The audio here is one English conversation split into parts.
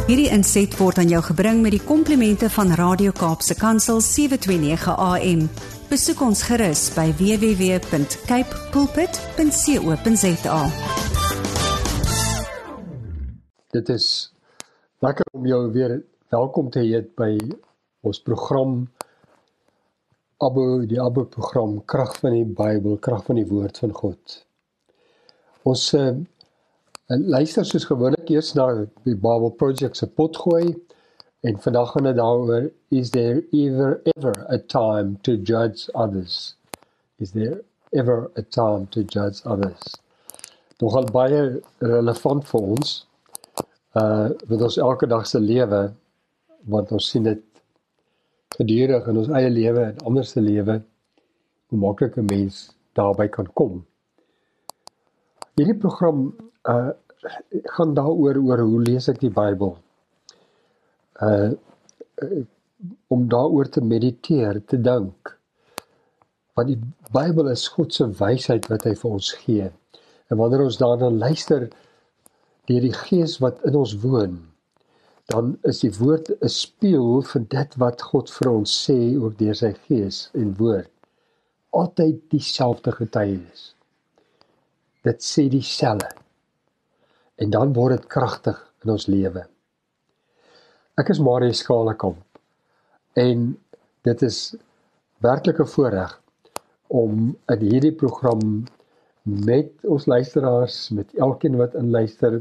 Hierdie inset word aan jou gebring met die komplimente van Radio Kaapse Kansel 729 AM. Besoek ons gerus by www.cape pulpit.co.za. Dit is lekker om jou weer welkom te heet by ons program die Abbo program, Krag van die Bybel, Krag van die Woord van God. Ons luister soos gewoonlik eers na die Bible Project se potgooi en vandag gaan dit daaroor, is there ever a time to judge others? Is there ever a time to judge others? Nogal baie relevant vir ons, met ons elke dag se lewe, want ons sien dit gedurig in ons eie lewe en ander se lewe, hoe maklik 'n mens daarby kan kom. Hierdie program gaan daaroor hoe lees ek die Bybel, om daaroor te mediteer, te dink, want die Bybel is God se wysheid wat hy vir ons gee, en wanneer ons daarna luister deur die Gees wat in ons woon, dan is die woord 'n spieël vir dit wat God vir ons sê, ook deur sy Gees en woord. Altyd dieselfde getuienis. Dit sê dieselfde. En dan word dit kragtig in ons lewe. Ek is Marius Skalekamp en dit is werklik 'n voorreg om in hierdie program met ons luisteraars, met elkeen wat inluister,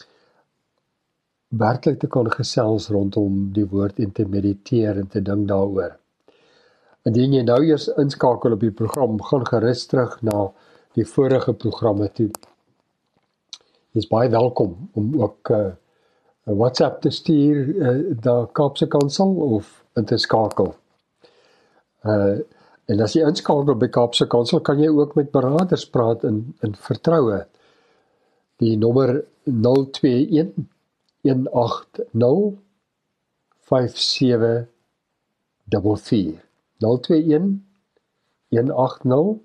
werklik te kan gesels rondom die woord en te mediteer en te dink daaroor. Indien jy nou eers inskakel op die program, gaan gerus terug na die vorige programme toe. Jy is baie welkom om ook 'n WhatsApp te stuur na Kaapse Kansel of in te skakel. En as jy inskakel by Kaapse Kansel, kan jy ook met beraders praat in vertroue. Die nommer 021 180 5744. 021 180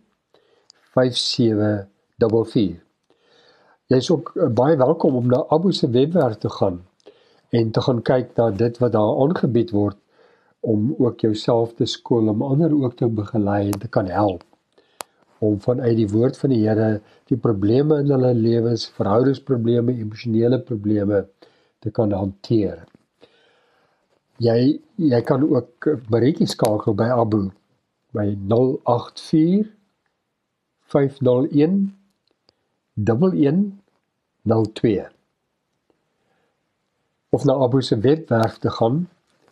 5744. Jy is ook baie welkom om na Abbo se webwerf te gaan en te gaan kyk na dit wat daar aangebied word, om ook jouself te skool, om ander ook te begelei en te kan help, om vanuit die woord van die Here die probleme in hulle lewens, verhoudingsprobleme, emosionele probleme te kan hanteer. Jy kan ook berietjie skakel by Abbo by 084 501 1102 of na Abbo se webwerf te gaan,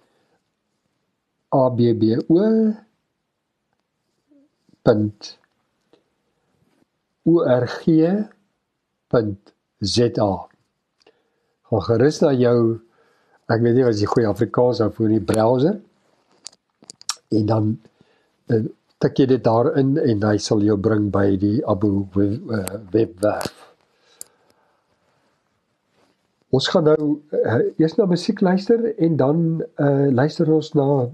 abbo.org.za. Gaan gerus na jou, ek weet nie wat is die goeie Afrikaans daarvoor, die browser, en dan tik jy dit daarin en hy sal jou bring by die Abbo webwerf. Ons gaan nou eers na musiek luister en dan luister ons na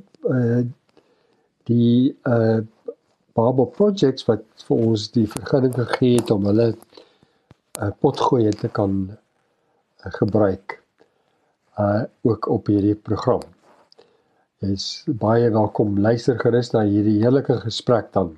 die Bible Projects wat vir ons die vergunning gegee het om hulle potgooi te kan gebruik, ook op hierdie program. Jy is baie welkom, luister gerus na hierdie heerlike gesprek dan.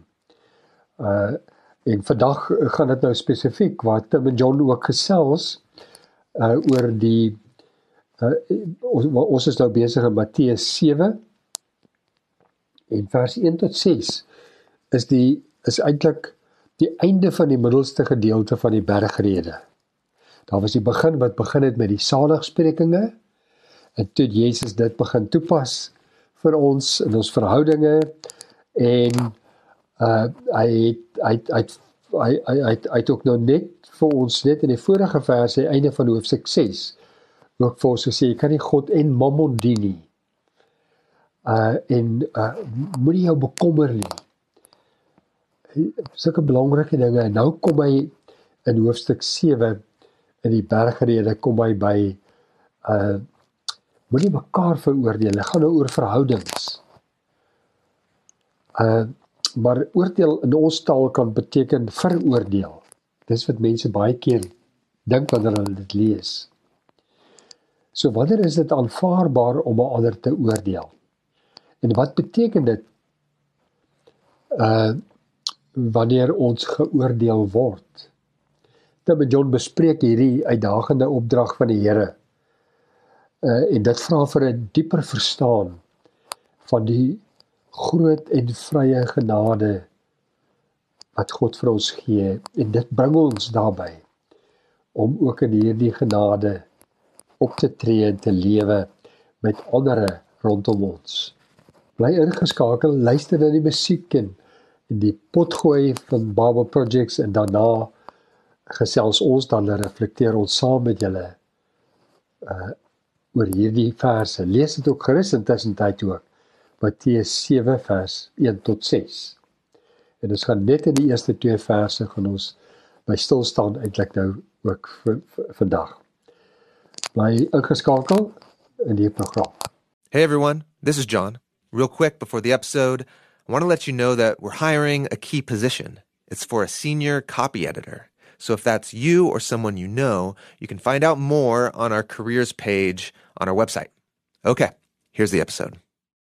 En vandag gaan dit nou spesifiek, waar Tim en John ook gesels, oor die, ons is nou besig in Matteus 7, en vers 1 tot 6, is eintlik die einde van die middelste gedeelte van die bergrede. Daar was die begin wat begin het met die saligsprekinge, en toe Jezus dit begin toepas vir ons in ons verhoudinge, en hy het ook nou net vir ons, net in die vorige vers, die einde van hoofstuk 6, ook vir ons gesê, jy kan nie God en mammon dien nie, moet nie jou bekommer nie, sulke belangrike dinge, en nou kom hy in hoofstuk 7, in die bergrede, kom hy by, moet nie mekaar veroordeel, hy gaan nou oor verhoudings, maar oordeel in ons taal kan beteken veroordeel, dis wat mense baie keer dink wanneer hulle dit lees. So wanneer is dit aanvaarbaar om 'n ander te oordeel? En wat beteken dit wanneer ons geoordeel word? Nou met John bespreek hierdie uitdagende opdrag van die Here. En dit vra vir 'n dieper verstaan van die groot en vrye genade wat God vir ons gee. En dit bring ons daarby om ook in hierdie genade op te tree en te lewe met ander rondom ons. Bly ingeskakel, luister na die musiek en die potgooi van Bible Projects en daarna gesels ons dan en reflekteer ons saam met julle oor hierdie verse. Lees dit ook gerus intussen tyd ook. Matteus 7 vers 1 tot 6. En ons gaan net in die eerste 2 verse gaan ons by stil staan eintlik nou ook vir vandag. Bly ingeskakel in die program. Hey everyone, this is John. Real quick before the episode, I want to let you know that we're hiring a key position. It's for a senior copy editor. So if that's you or someone you know, you can find out more on our careers page on our website. Okay, here's the episode.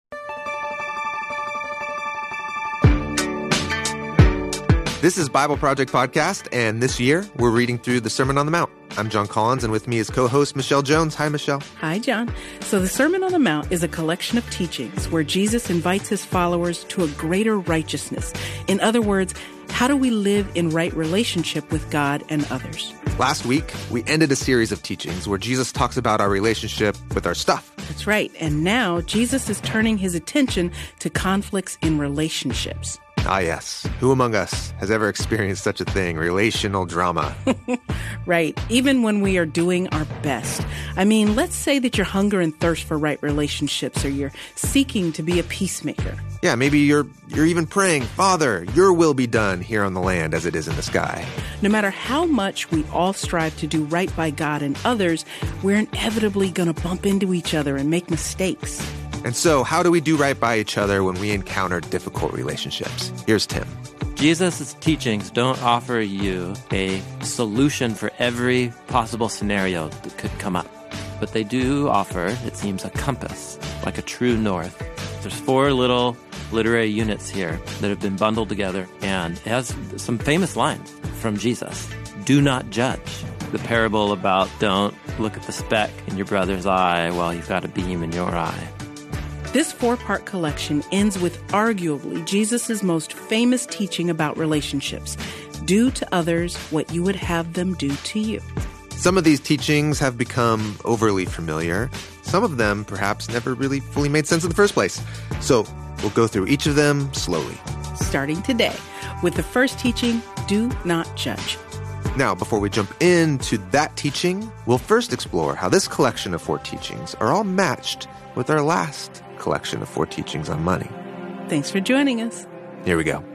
This is Bible Project Podcast, and this year we're reading through the Sermon on the Mount. I'm John Collins, and with me is co-host Michelle Jones. Hi, Michelle. Hi, John. So the Sermon on the Mount is a collection of teachings where Jesus invites his followers to a greater righteousness. In other words, how do we live in right relationship with God and others? Last week, we ended a series of teachings where Jesus talks about our relationship with our stuff. That's right. And now Jesus is turning his attention to conflicts in relationships. Ah, yes. Who among us has ever experienced such a thing, relational drama? Right. Even when we are doing our best. I mean, let's say that you're hunger and thirst for right relationships, or you're seeking to be a peacemaker. Yeah, maybe you're even praying, Father, your will be done here on the land as it is in the sky. No matter how much we all strive to do right by God and others, we're inevitably going to bump into each other and make mistakes. And so, how do we do right by each other when we encounter difficult relationships? Here's Tim. Jesus' teachings don't offer you a solution for every possible scenario that could come up. But they do offer, it seems, a compass, like a true north. There's 4 little literary units here that have been bundled together, and it has some famous lines from Jesus. Do not judge. The parable about don't look at the speck in your brother's eye while you've got a beam in your eye. This 4-part collection ends with arguably Jesus' most famous teaching about relationships. Do to others what you would have them do to you. Some of these teachings have become overly familiar. Some of them perhaps never really fully made sense in the first place. So we'll go through each of them slowly. Starting today with the first teaching, do not judge. Now, before we jump into that teaching, we'll first explore how this collection of 4 teachings are all matched with our last collection of 4 teachings on money. Thanks for joining us. Here we go.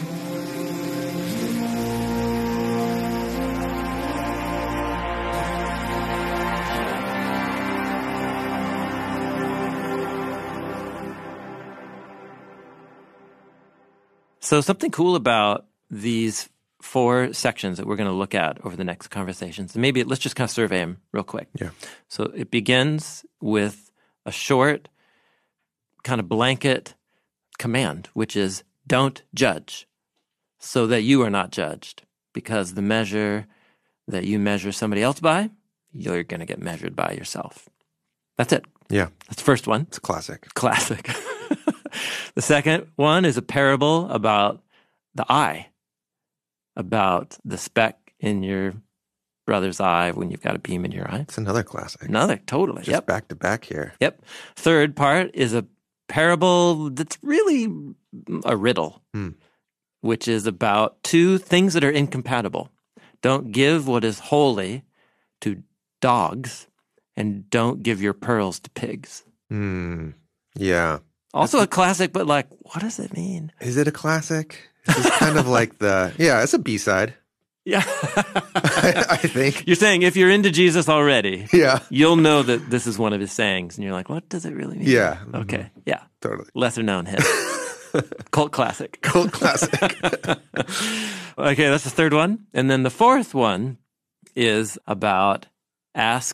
So something cool about these 4 sections that we're going to look at over the next conversations, and maybe let's just kind of survey them real quick. Yeah. So it begins with a short kind of blanket command, which is don't judge so that you are not judged, because the measure that you measure somebody else by, you're going to get measured by yourself. That's it. Yeah. That's the first one. It's classic. Classic. The second one is a parable about the eye, about the speck in your brother's eye when you've got a beam in your eye. It's another classic. Another, totally. Just back to back here. Yep. Third part is a parable that's really a riddle, which is about 2 things that are incompatible. Don't give what is holy to dogs, and don't give your pearls to pigs. Yeah. Also a classic, but like, what does it mean? Is it a classic? It's kind of like it's a B-side. Yeah. I think. You're saying if you're into Jesus already, Yeah. you'll know that this is one of his sayings. And you're like, what does it really mean? Yeah. Okay. Yeah. Totally. Lesser known hit. Cult classic. Cult classic. Okay, that's the third one. And then the fourth one is about ask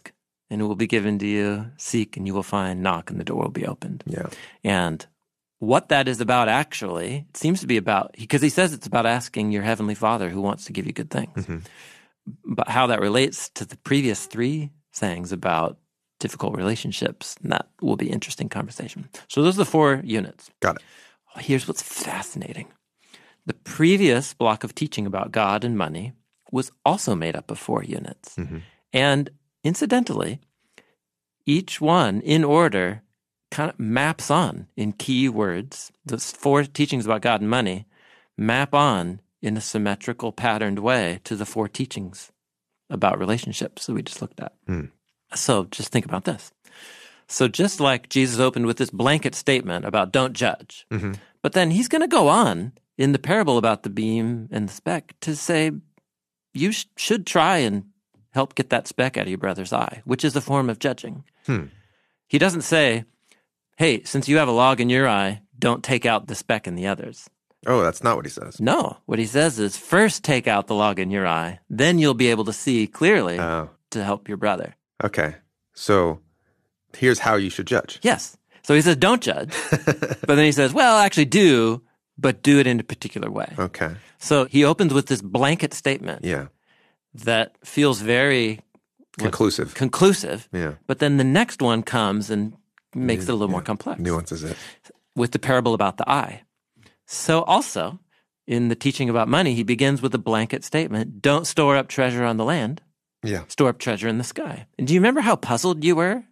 and it will be given to you. Seek, and you will find. Knock, and the door will be opened. Yeah. And what that is about, actually, it seems to be about, because he says it's about asking your heavenly Father who wants to give you good things. Mm-hmm. But how that relates to the previous 3 sayings about difficult relationships, and that will be interesting conversation. So those are the 4 units. Got it. Here's what's fascinating. The previous block of teaching about God and money was also made up of 4 units. Mm-hmm. And incidentally, each one in order kind of maps on in key words. Those 4 teachings about God and money map on in a symmetrical, patterned way to the 4 teachings about relationships that we just looked at. So just think about this. So just like Jesus opened with this blanket statement about don't judge, but then he's going to go on in the parable about the beam and the speck to say you should try and help get that speck out of your brother's eye, which is a form of judging. He doesn't say, hey, since you have a log in your eye, don't take out the speck in the others. Oh, that's not what he says. No, what he says is first take out the log in your eye, then you'll be able to see clearly to help your brother. Okay. So here's how you should judge. Yes. So he says, don't judge. But then he says, well, actually do, but do it in a particular way. Okay. So he opens with this blanket statement Yeah. that feels very Conclusive. Yeah. But then the next one comes and makes it a little more complex. Nuances it. With the parable about the eye. So also, in the teaching about money, he begins with a blanket statement, don't store up treasure on the land. Yeah. Store up treasure in the sky. And do you remember how puzzled you were?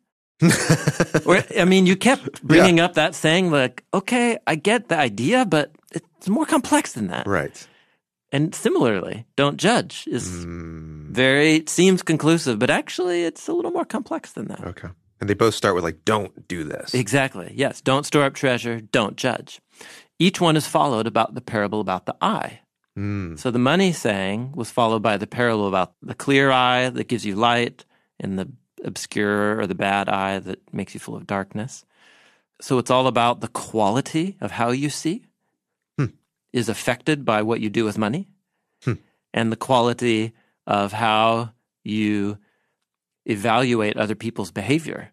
You kept bringing up that saying like, okay, I get the idea, but it's more complex than that. Right. And similarly, don't judge is seems conclusive, but actually it's a little more complex than that. Okay. And they both start with like, don't do this. Exactly. Yes. Don't store up treasure. Don't judge. Each one is followed about the parable about the eye. So the money saying was followed by the parable about the clear eye that gives you light and the obscure or the bad eye that makes you full of darkness. So it's all about the quality of how you see is affected by what you do with money and the quality of how you evaluate other people's behavior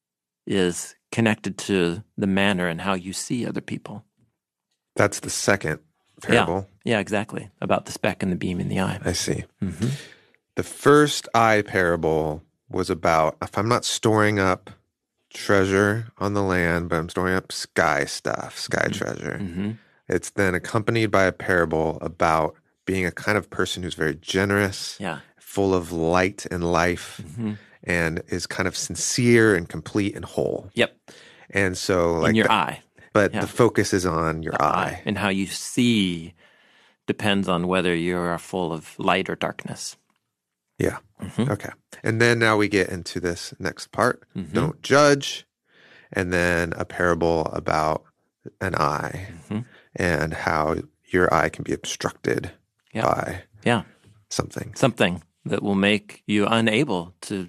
is connected to the manner and how you see other people. That's the second parable. Yeah, exactly. About the speck and the beam in the eye. I see. The first eye parable was about if I'm not storing up treasure on the land, but I'm storing up sky stuff, sky treasure. It's then accompanied by a parable about being a kind of person who's very generous, full of light and life, and is kind of sincere and complete and whole. Yep. And so like in your eye. But the focus is on your eye. And how you see depends on whether you're full of light or darkness. Yeah. Okay. And then now we get into this next part. Don't judge. And then a parable about an eye and how your eye can be obstructed by something. Something that will make you unable to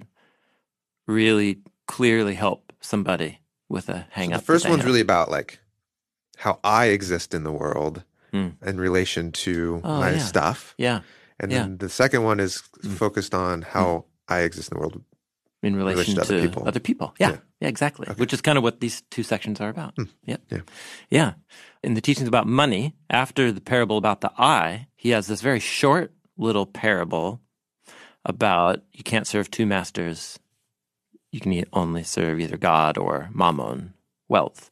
really clearly help somebody with a hang-up. So the first one's really about like how I exist in the world in relation to my stuff. Yeah. And then the second one is focused on how I exist in the world in relation to other people. Yeah, exactly. Okay. Which is kind of what these 2 sections are about. Yeah. In the teachings about money, after the parable about the eye, he has this very short little parable about you can't serve 2 masters. You can only serve either God or mammon, wealth.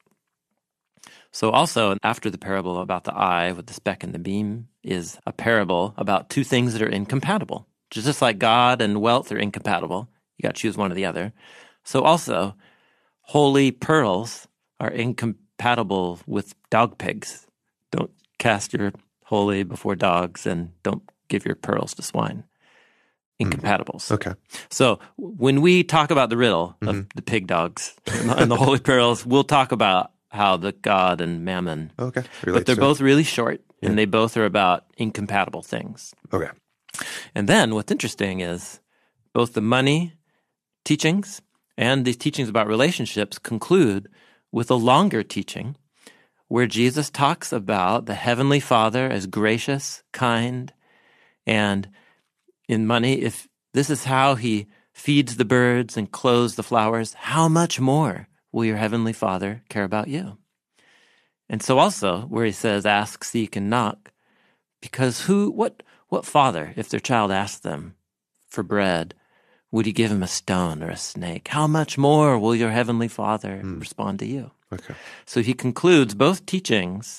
So also, after the parable about the eye with the speck and the beam is a parable about 2 things that are incompatible. Just like God and wealth are incompatible. You got to choose one or the other. So also, holy pearls are incompatible with dog pigs. Don't cast your holy before dogs and don't give your pearls to swine. Incompatibles. Okay. So when we talk about the riddle of the pig dogs and the holy pearls, we'll talk about how the God and mammon. Okay. But they're both really short, and they both are about incompatible things. Okay. And then what's interesting is both the money teachings and these teachings about relationships conclude with a longer teaching where Jesus talks about the Heavenly Father as gracious, kind, and in money, if this is how he feeds the birds and clothes the flowers, how much more will your heavenly Father care about you? And so also, where he says, ask, seek, and knock, because what father, if their child asked them for bread, would he give him a stone or a snake? How much more will your heavenly Father respond to you? Okay. So he concludes both teachings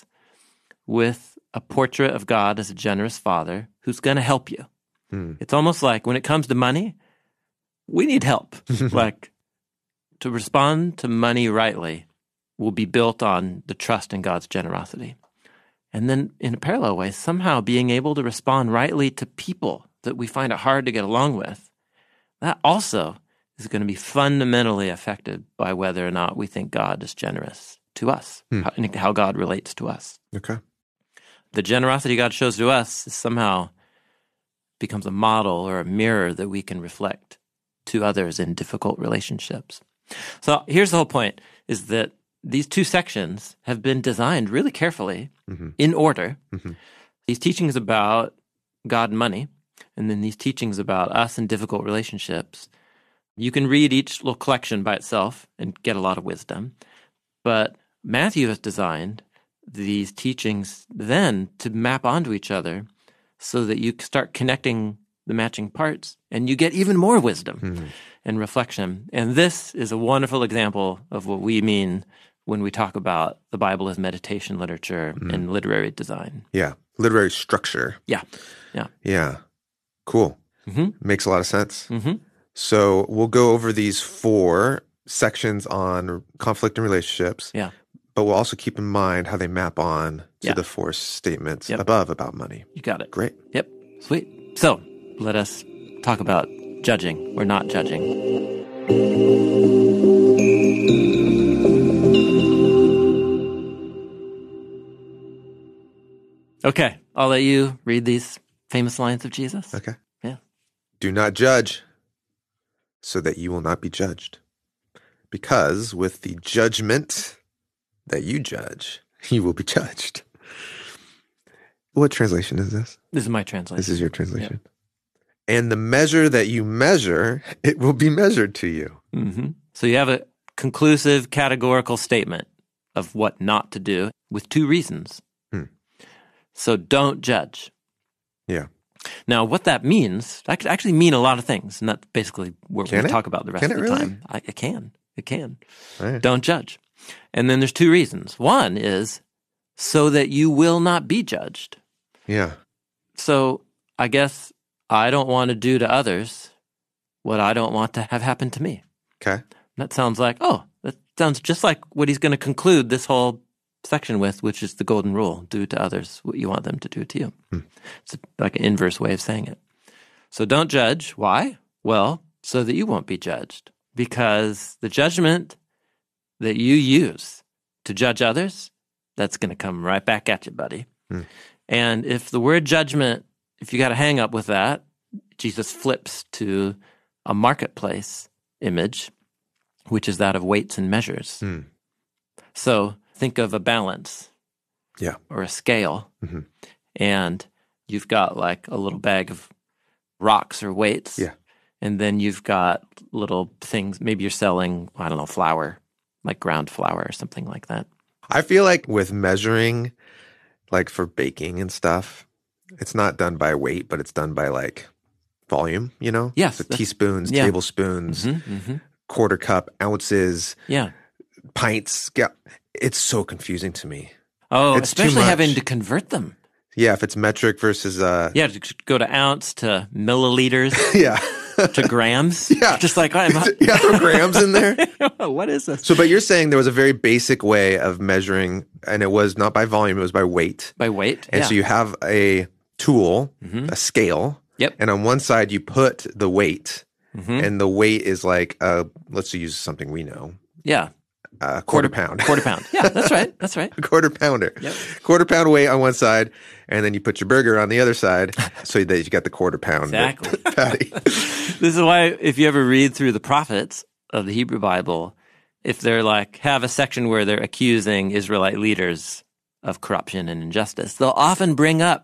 with a portrait of God as a generous Father who's going to help you. It's almost like when it comes to money, we need help. Like, to respond to money rightly will be built on the trust in God's generosity. And then in a parallel way, somehow being able to respond rightly to people that we find it hard to get along with, that also is going to be fundamentally affected by whether or not we think God is generous to us, how God relates to us. Okay. The generosity God shows to us somehow becomes a model or a mirror that we can reflect to others in difficult relationships. So here's the whole point, is that these two sections have been designed really carefully in order. These teachings about God and money, and then these teachings about us and difficult relationships. You can read each little collection by itself and get a lot of wisdom. But Matthew has designed these teachings then to map onto each other so that you start connecting the matching parts and you get even more wisdom and reflection. And this is a wonderful example of what we mean when we talk about the Bible as meditation literature and literary design. Yeah. Literary structure. Yeah. Yeah. Cool. Makes a lot of sense. So we'll go over these 4 sections on conflict and relationships. Yeah. But we'll also keep in mind how they map on to the 4 statements above about money. You got it. Great. Yep. Sweet. So let us talk about judging or not judging. Okay. I'll let you read these famous lines of Jesus. Okay. Yeah. Do not judge, so that you will not be judged. Because with the judgment that you judge, you will be judged. What translation is this? This is my translation. This is your translation. Yep. And the measure that you measure, it will be measured to you. So you have a conclusive categorical statement of what not to do with 2 reasons. So don't judge. Yeah. Now, what that means, that could actually mean a lot of things, and that's basically what we talk about the rest of the time. It can. It can. Right. Don't judge. And then there's 2 reasons. One is so that you will not be judged. Yeah. So I guess I don't want to do to others what I don't want to have happen to me. Okay. That sounds just like what he's going to conclude this whole section with, which is the golden rule: do to others what you want them to do to you. It's like an inverse way of saying it. So don't judge. Why? Well, so that you won't be judged. Because the judgment that you use to judge others, that's going to come right back at you, buddy. And if the word judgment, if you got a hang up with that, Jesus flips to a marketplace image, which is that of weights and measures. So think of a balance or a scale, and you've got like a little bag of rocks or weights, and then you've got little things, maybe you're selling, I don't know, flour, like ground flour or something like that. I feel like with measuring, like for baking and stuff, it's not done by weight, but it's done by like volume, you know? Yes. So teaspoons, tablespoons, quarter cup, ounces, pints. Yeah. It's so confusing to me. Oh, it's especially having to convert them. Yeah, if it's metric versus... Yeah, to go to ounce to milliliters. To grams. Yeah. Just like... throw grams in there. What is this? So, but you're saying there was a very basic way of measuring, and it was not by volume, it was by weight. By weight, And so you have a tool, a scale. Yep. And on one side you put the weight, and the weight is like, let's use something we know. Yeah. A quarter pound. Quarter pound. Yeah, that's right. That's right. A quarter pounder. Yep. Quarter pound weight on one side, and then you put your burger on the other side so that you got the quarter pound patty. This is why if you ever read through the prophets of the Hebrew Bible, if they're like, have a section where they're accusing Israelite leaders of corruption and injustice, they'll often bring up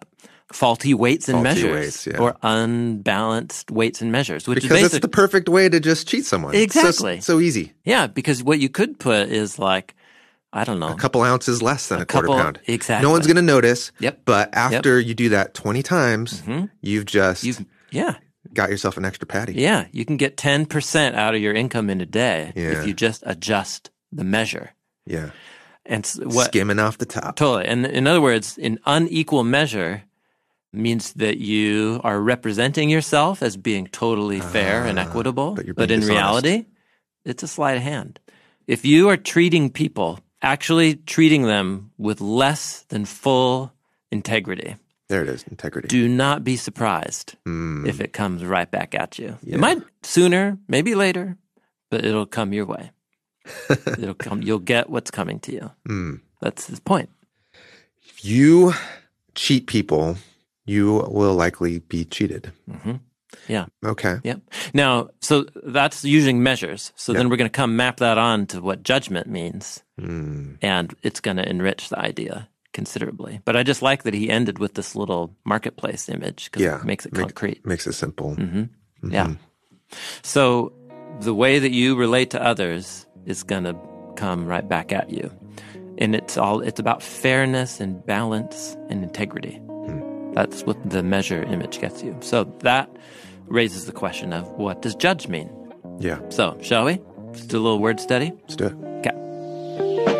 faulty weights and Faulty measures weights, yeah. or unbalanced weights and measures, which Because is it's the perfect way to just cheat someone. Exactly. So easy. Yeah, because what you could put is like, I don't know. A couple ounces less than a quarter pound. Exactly. No one's going to notice. Yep. But after you do that 20 times, you've got yourself an extra patty. Yeah, you can get 10% out of your income in a day Yeah. if you just adjust the measure. Yeah. And Skimming off the top. Totally. And in other words, an unequal measure means that you are representing yourself as being totally fair and equitable, but you're but being in dishonest. reality, it's a sleight of hand. If you are actually treating them with less than full integrity, There it is, integrity. do not be surprised if it comes right back at you. It might sooner, maybe later, but it'll come your way. It'll come. You'll get what's coming to you. That's his point. If you cheat people, you will likely be cheated. Yeah. Okay. Yep. Now, so that's using measures. So then we're going to come map that on to what judgment means, and it's going to enrich the idea considerably. But I just like that he ended with this little marketplace image because it makes it concrete. Makes it simple. Yeah. So the way that you relate to others is going to come right back at you. And it's about fairness and balance and integrity. That's what the measure image gets you. So that raises the question of what does judge mean? Yeah. So, shall we? Let's do a little word study. Let's do it. Okay.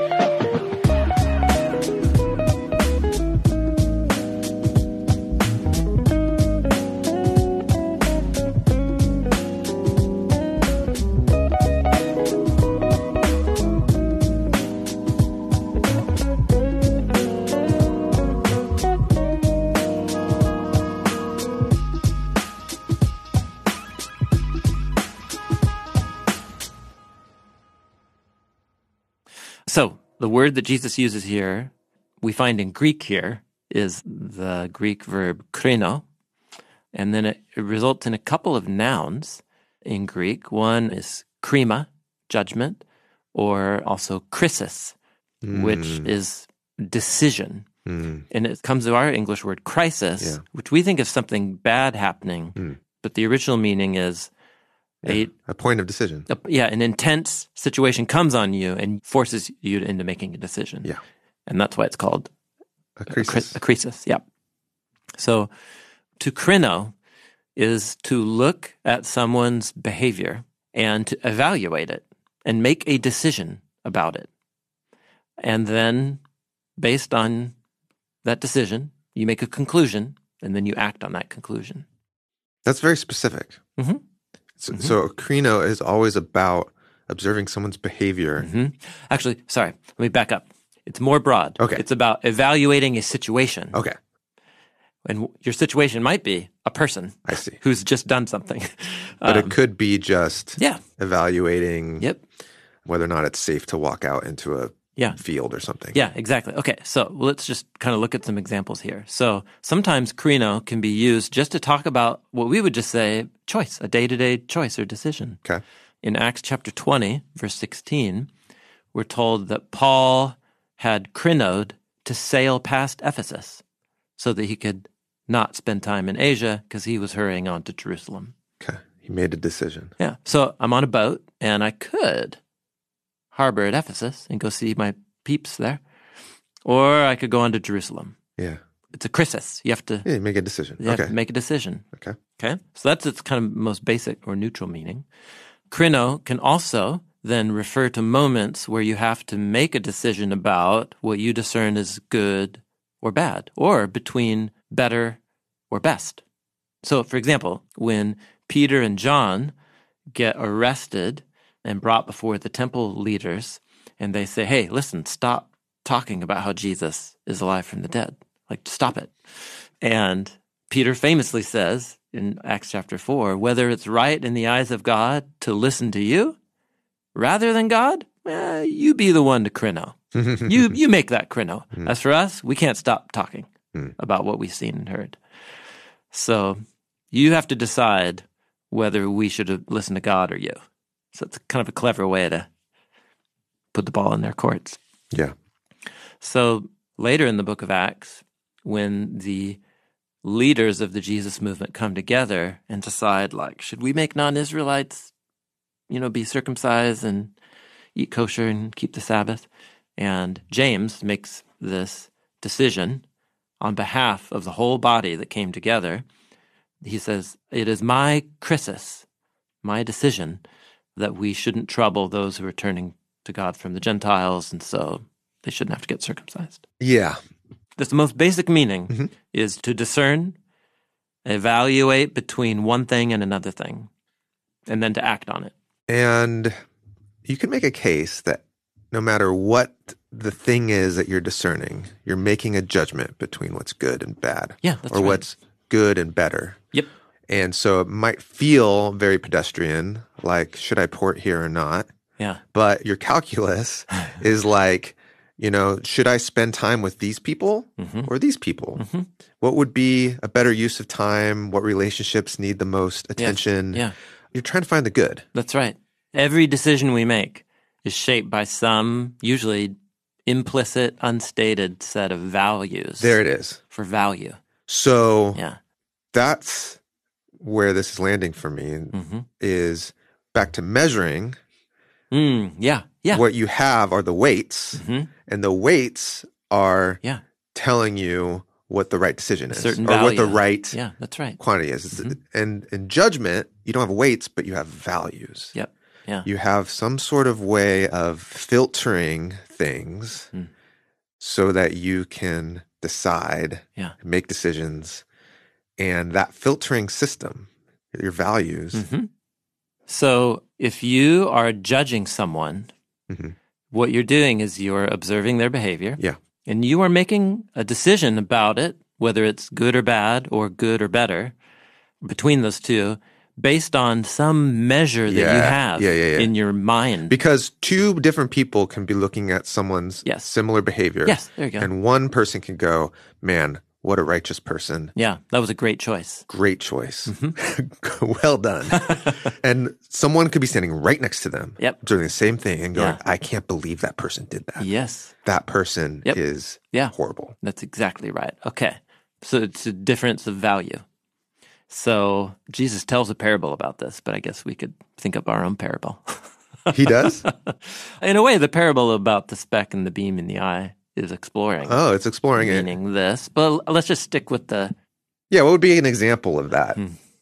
So the word that Jesus uses here, we find in Greek here, is the Greek verb krino. And then it results in a couple of nouns in Greek. One is krima, judgment, or also krisis, which is decision. And it comes to our English word crisis, which we think of something bad happening, but the original meaning is A point of decision. an intense situation comes on you and forces you into making a decision. Yeah. And that's why it's called A crisis. a crisis. Yeah. So to krino is to look at someone's behavior and to evaluate it and make a decision about it. And then based on that decision, you make a conclusion and then you act on that conclusion. That's very specific. So krino is always about observing someone's behavior. Actually, sorry, let me back up. It's more broad. Okay. It's about evaluating a situation. Okay. And your situation might be a person I see. who's just done something. But it could be just Yeah. evaluating Yep. whether or not it's safe to walk out into a Yeah. field or something. Yeah, exactly. Okay, so let's just kind of look at some examples here. So sometimes krino can be used just to talk about what we would just say choice, a day-to-day choice or decision. Okay. In Acts chapter 20, verse 16, we're told that Paul had krinoed to sail past Ephesus so that he could not spend time in Asia because he was hurrying on to Jerusalem. Okay. He made a decision. Yeah, so I'm on a boat and I could harbor at Ephesus and go see my peeps there, or I could go on to Jerusalem. Yeah. It's a crisis. You have to, Yeah, make a decision. you have to make a decision. Okay. Okay? So that's its kind of most basic or neutral meaning. Krino can also then refer to moments where you have to make a decision about what you discern as good or bad, or between better or best. So, for example, when Peter and John get arrested and brought before the temple leaders, and they say, hey, listen, stop talking about how Jesus is alive from the dead. Like, stop it. And Peter famously says in Acts chapter 4, whether it's right in the eyes of God to listen to you rather than God, you be the one to krino. You make that krino. As for us, we can't stop talking about what we've seen and heard. So you have to decide whether we should listen to God or you. So it's kind of a clever way to put the ball in their courts. Yeah. So later in the book of Acts, when the leaders of the Jesus movement come together and decide, like, should we make non-Israelites, be circumcised and eat kosher and keep the Sabbath? And James makes this decision on behalf of the whole body that came together. He says, it is my krisis, my decision, that we shouldn't trouble those who are turning to God from the Gentiles, and so they shouldn't have to get circumcised. Yeah. That's the most basic meaning, is to discern, evaluate between one thing and another thing, and then to act on it. And you can make a case that no matter what the thing is that you're discerning, you're making a judgment between what's good and bad. Yeah, that's right. Or what's good and better. Yep. And so it might feel very pedestrian, like, should I port here or not? Yeah. But your calculus is like, should I spend time with these people or these people? What would be a better use of time? What relationships need the most attention? Yeah. You're trying to find the good. That's right. Every decision we make is shaped by some, usually implicit, unstated set of values. There it is. For value. So Yeah. that's where this is landing for me, is back to measuring. Yeah. What you have are the weights, and the weights are telling you what the right decision is, certain or value. what the right that's right. quantity is. And in judgment, you don't have weights, but you have values. Yep. Yeah. You have some sort of way of filtering things so that you can decide, make decisions, and that filtering system, your values. So if you are judging someone, what you're doing is you're observing their behavior. Yeah. And you are making a decision about it, whether it's good or bad or good or better, between those two, based on some measure that you have in your mind. Because two different people can be looking at someone's similar behavior. Yes, there you go. And one person can go, man, what a righteous person. Yeah, that was a great choice. Great choice. Well done. And someone could be standing right next to them doing the same thing and going, I can't believe that person did that. Yes. That person is horrible. That's exactly right. Okay. So it's a difference of value. So Jesus tells a parable about this, but I guess we could think up our own parable. He does? In a way, the parable about the speck and the beam in the eye is exploring. Oh, it's exploring meaning this. But let's just stick with the... Yeah, what would be an example of that?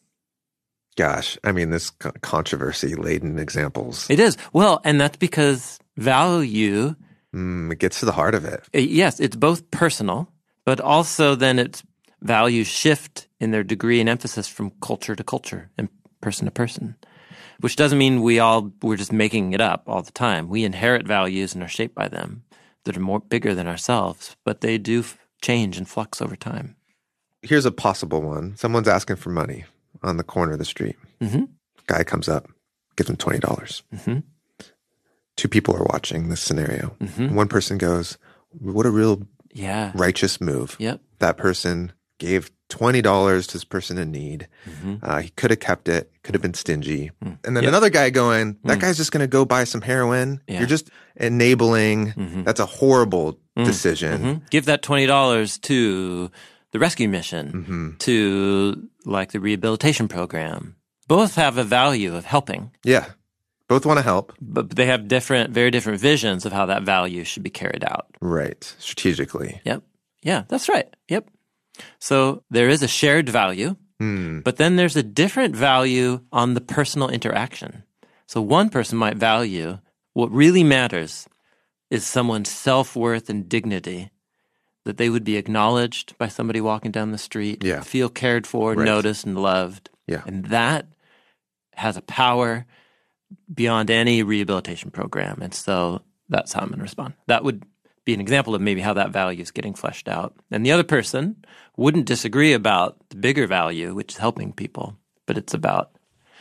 Gosh, I mean, this controversy-laden examples. It is. Well, and that's because value... it gets to the heart of it. Yes, it's both personal, but also then it's values shift in their degree and emphasis from culture to culture and person to person, which doesn't mean we're just making it up all the time. We inherit values and are shaped by them that are more bigger than ourselves, but they do change and flux over time. Here's a possible one. Someone's asking for money on the corner of the street. Guy comes up, gives him $20. Two people are watching this scenario. One person goes, what a real righteous move. Yep. That person gave $20 to this person in need. He could have kept it, could have been stingy. And then another guy going, that guy's just going to go buy some heroin. You're just enabling. That's a horrible decision. Give that $20 to the rescue mission, to like the rehabilitation program. Both have a value of helping. Yeah. Both want to help. But they have very different visions of how that value should be carried out. Right. Strategically. Yep. Yeah, that's right. Yep. So there is a shared value, but then there's a different value on the personal interaction. So one person might value what really matters is someone's self-worth and dignity, that they would be acknowledged by somebody walking down the street, feel cared for, noticed, and loved. Yeah. And that has a power beyond any rehabilitation program. And so that's how I'm going to respond. That would be an example of maybe how that value is getting fleshed out. And the other person wouldn't disagree about the bigger value, which is helping people, but it's about...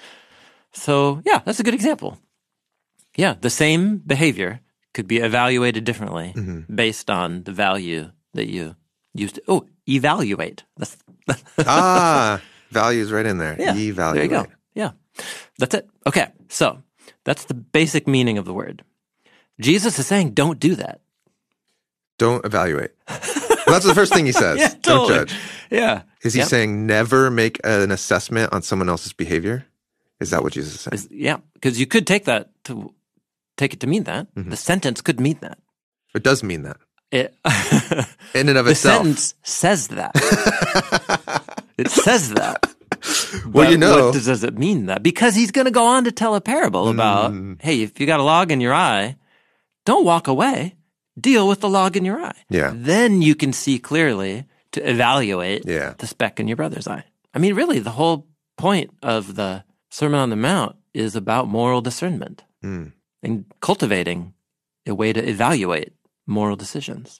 So, yeah, that's a good example. Yeah, the same behavior could be evaluated differently based on the value that you used to... Oh, evaluate. Value's right in there. Yeah, Evaluate. There you go. Yeah, that's it. Okay, so that's the basic meaning of the word. Jesus is saying, don't do that. Don't evaluate. That's the first thing he says. Yeah, Don't totally. judge. Yeah. Is he Yep. saying never make an assessment on someone else's behavior? Is that what Jesus is saying? Yeah, because you could take it to mean that. Mm-hmm. The sentence could mean that. It does mean that. It, In and of the itself. sentence says that. It says that. Well, But you know. what does it mean that? Because he's going to go on to tell a parable about, hey, if you got a log in your eye, don't walk away. Deal with the log in your eye. Yeah. Then you can see clearly to evaluate Yeah. the speck in your brother's eye. I mean, really, the whole point of the Sermon on the Mount is about moral discernment and cultivating a way to evaluate moral decisions.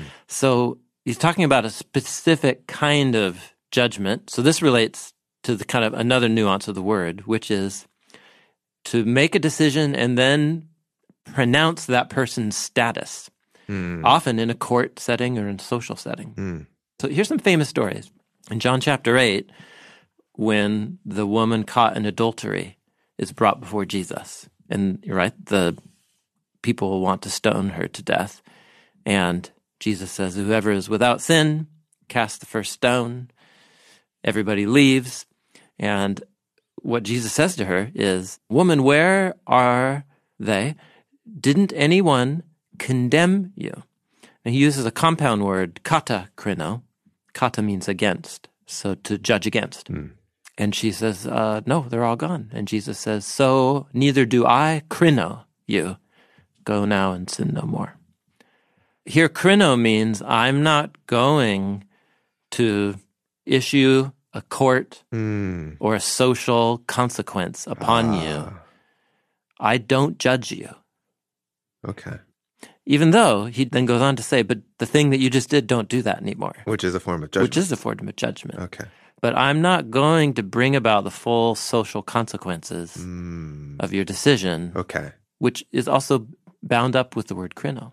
So he's talking about a specific kind of judgment. So this relates to the kind of another nuance of the word, which is to make a decision and then pronounce that person's status, often in a court setting or in a social setting. So here's some famous stories. In John chapter 8, when the woman caught in adultery is brought before Jesus, and you're right, the people want to stone her to death. And Jesus says, whoever is without sin, cast the first stone. Everybody leaves. And what Jesus says to her is, woman, where are they? Didn't anyone condemn you? And he uses a compound word, kata krino. Kata means against, so to judge against. And she says, no, they're all gone. And Jesus says, so neither do I krino you. Go now and sin no more. Here, krino means I'm not going to issue a court or a social consequence upon you. I don't judge you. Okay. Even though he then goes on to say, but the thing that you just did, don't do that anymore. Which is a form of judgment. Which is a form of judgment. Okay. But I'm not going to bring about the full social consequences of your decision, Okay. which is also bound up with the word krino.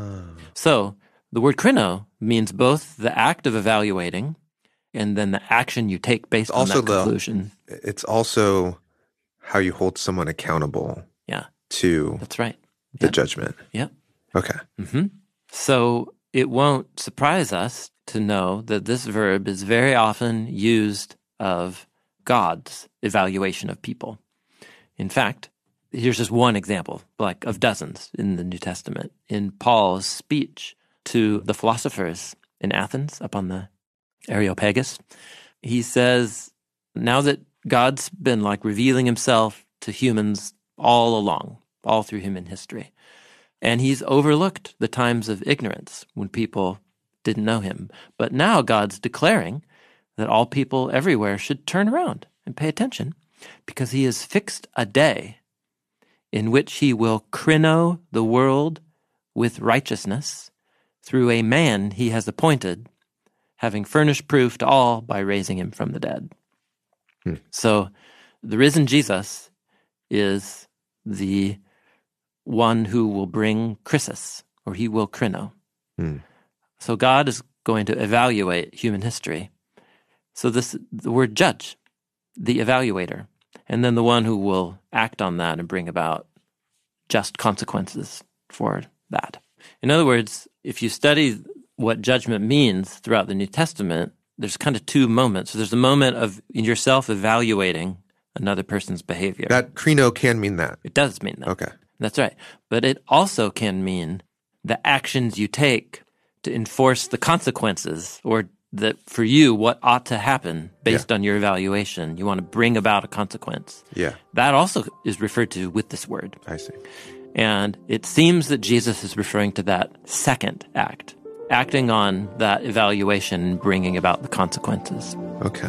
So the word krino means both the act of evaluating and then the action you take based on that conclusion. It's also how you hold someone accountable Yeah, to that's right. the judgment. Yep. Okay. So it won't surprise us to know that this verb is very often used of God's evaluation of people. In fact, here's just one example, like of dozens in the New Testament. In Paul's speech to the philosophers in Athens up on the Areopagus, he says, now that God's been like revealing himself to humans all along, all through human history, and he's overlooked the times of ignorance when people didn't know him. But now God's declaring that all people everywhere should turn around and pay attention because he has fixed a day in which he will krino the world with righteousness through a man he has appointed, having furnished proof to all by raising him from the dead. So the risen Jesus is the one who will bring krisis, or he will krino. So God is going to evaluate human history. So the word judge, the evaluator, and then the one who will act on that and bring about just consequences for that. In other words, if you study what judgment means throughout the New Testament, there's kind of two moments. There's a moment of yourself evaluating another person's behavior. That krino can mean that. It does mean that. Okay. That's right. But it also can mean the actions you take to enforce the consequences, or that for you, what ought to happen based on your evaluation. You want to bring about a consequence. Yeah. That also is referred to with this word. I see. And it seems that Jesus is referring to that second act, acting on that evaluation and bringing about the consequences. Okay.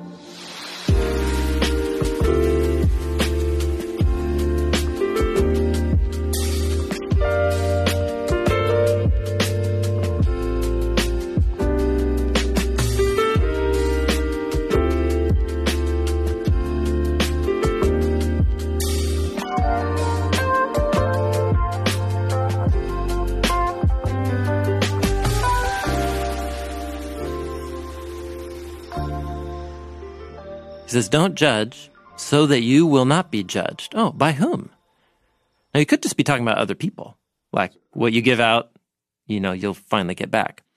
He says, don't judge so that you will not be judged. Oh, by whom? Now, you could just be talking about other people, like what you give out, you'll finally get back.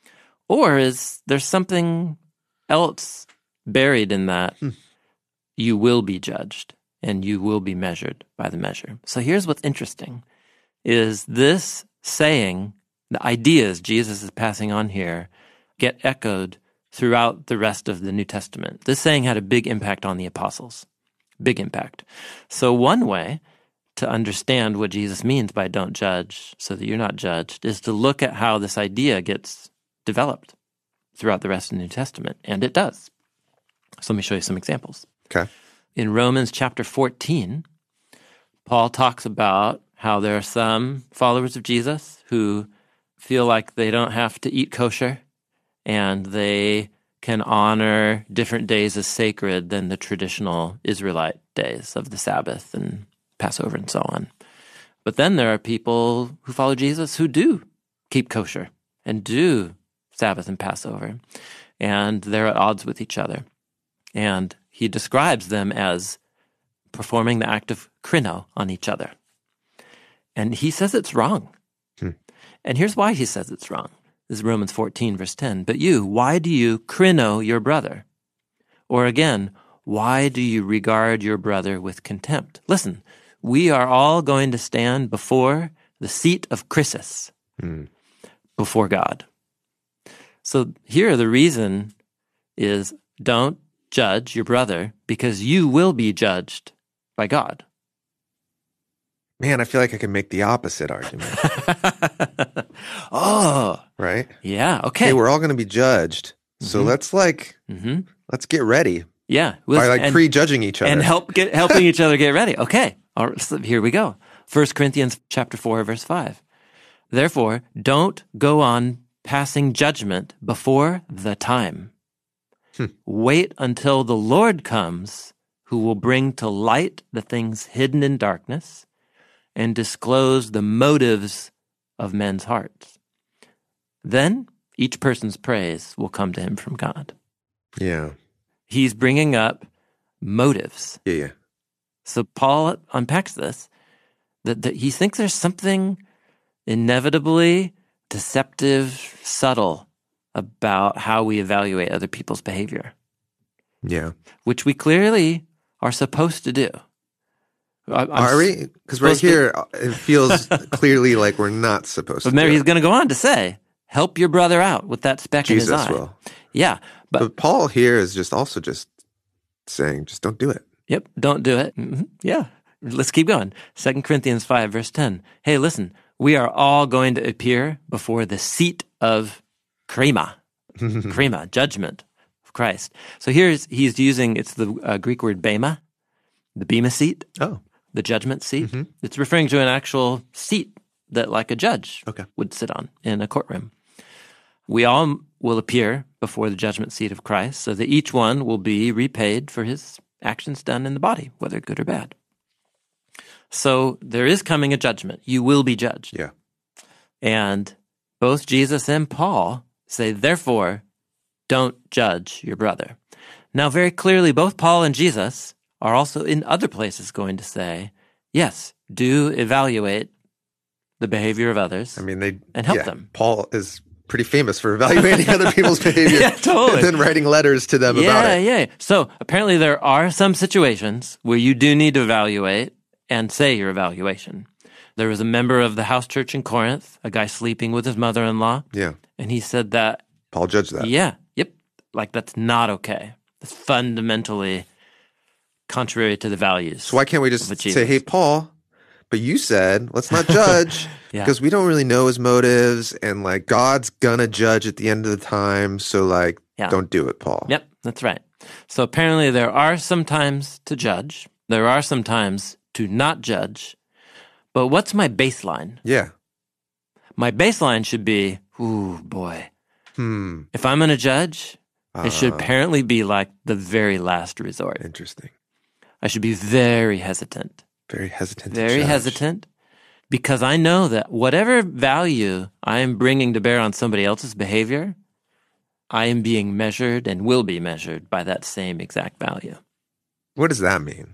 Or is there something else buried in that? You will be judged and you will be measured by the measure. So here's what's interesting, is this saying, the ideas Jesus is passing on here, get echoed throughout the rest of the New Testament. This saying had a big impact on the apostles. Big impact. So one way to understand what Jesus means by don't judge so that you're not judged is to look at how this idea gets developed throughout the rest of the New Testament. And it does. So let me show you some examples. Okay. In Romans chapter 14, Paul talks about how there are some followers of Jesus who feel like they don't have to eat kosher and they can honor different days as sacred than the traditional Israelite days of the Sabbath and Passover and so on. But then there are people who follow Jesus who do keep kosher and do Sabbath and Passover, and they're at odds with each other. And he describes them as performing the act of krino on each other. And he says it's wrong. And here's why he says it's wrong. This is Romans 14, verse 10. But you, why do you krino your brother? Or again, why do you regard your brother with contempt? Listen, we are all going to stand before the seat of Christus, before God. So here the reason is don't judge your brother because you will be judged by God. Man, I feel like I can make the opposite argument. Oh. Right? Yeah, okay. Hey, we're all going to be judged. So let's let's get ready. Yeah. By prejudging each other. And helping each other get ready. Okay. All right, so here we go. 1 Corinthians chapter 4, verse 5. Therefore, don't go on passing judgment before the time. Wait until the Lord comes, who will bring to light the things hidden in darkness and disclose the motives of men's hearts. Then each person's praise will come to him from God. Yeah. He's bringing up motives. Yeah. So Paul unpacks this, that he thinks there's something inevitably deceptive, subtle about how we evaluate other people's behavior. Yeah. Which we clearly are supposed to do. Are we? Because right here, it feels clearly like we're not supposed to. But maybe he's going to go on to say, help your brother out with that speck in his eye. Jesus will. Yeah. But Paul here is just saying, just don't do it. Yep, don't do it. Yeah. Let's keep going. 2 Corinthians 5, verse 10. Hey, listen, we are all going to appear before the seat of krima, judgment of Christ. So he's using, it's the Greek word bema, the bema seat. Oh. The judgment seat. It's referring to an actual seat that like a judge would sit on in a courtroom. We all will appear before the judgment seat of Christ so that each one will be repaid for his actions done in the body, whether good or bad. So there is coming a judgment. You will be judged. Yeah. And both Jesus and Paul say, therefore, don't judge your brother. Now, very clearly, both Paul and Jesus are also in other places going to say, yes, do evaluate the behavior of others and help them. Paul is pretty famous for evaluating other people's behavior totally. And then writing letters to them about it. Yeah. So apparently there are some situations where you do need to evaluate and say your evaluation. There was a member of the house church in Corinth, a guy sleeping with his mother-in-law. Yeah. And he said that. Paul judged that. Yeah. Yep. Like that's not okay. It's fundamentally contrary to the values. So why can't we just say, hey, Paul, but you said, let's not judge because we don't really know his motives and like God's gonna judge at the end of the time. So like, don't do it, Paul. Yep, that's right. So apparently there are some times to judge. There are some times to not judge. But what's my baseline? Yeah. My baseline should be, ooh, boy. If I'm going to judge, it should apparently be like the very last resort. Interesting. I should be very hesitant. Very hesitant. Very hesitant. Because I know that whatever value I am bringing to bear on somebody else's behavior, I am being measured and will be measured by that same exact value. What does that mean?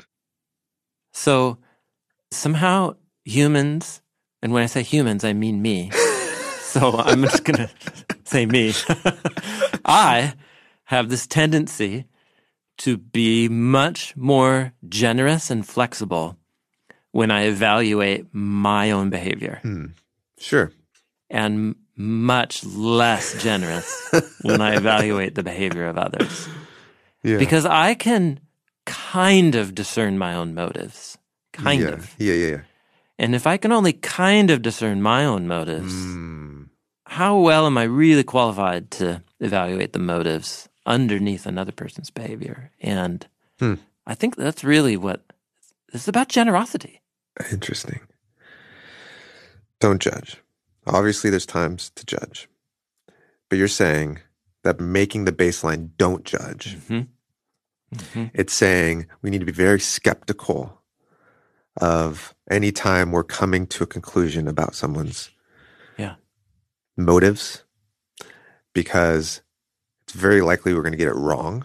So somehow humans, and when I say humans, I mean me. So I'm just going to say me. I have this tendency to be much more generous and flexible when I evaluate my own behavior. Sure. And much less generous when I evaluate the behavior of others. Yeah. Because I can kind of discern my own motives. Kind of. Yeah. And if I can only kind of discern my own motives, how well am I really qualified to evaluate the motives underneath another person's behavior? And I think that's really what it's about, generosity. Interesting. Don't judge. Obviously, there's times to judge. But you're saying that making the baseline don't judge. It's saying we need to be very skeptical of any time we're coming to a conclusion about someone's motives, because it's very likely we're going to get it wrong.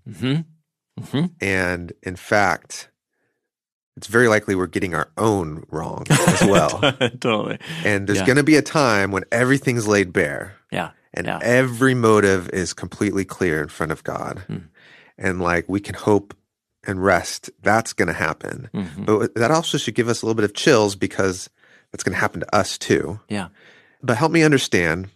And in fact, it's very likely we're getting our own wrong as well. Totally. And there's going to be a time when everything's laid bare. And every motive is completely clear in front of God. And like we can hope and rest that's going to happen. But that also should give us a little bit of chills, because that's going to happen to us too. But help me understand,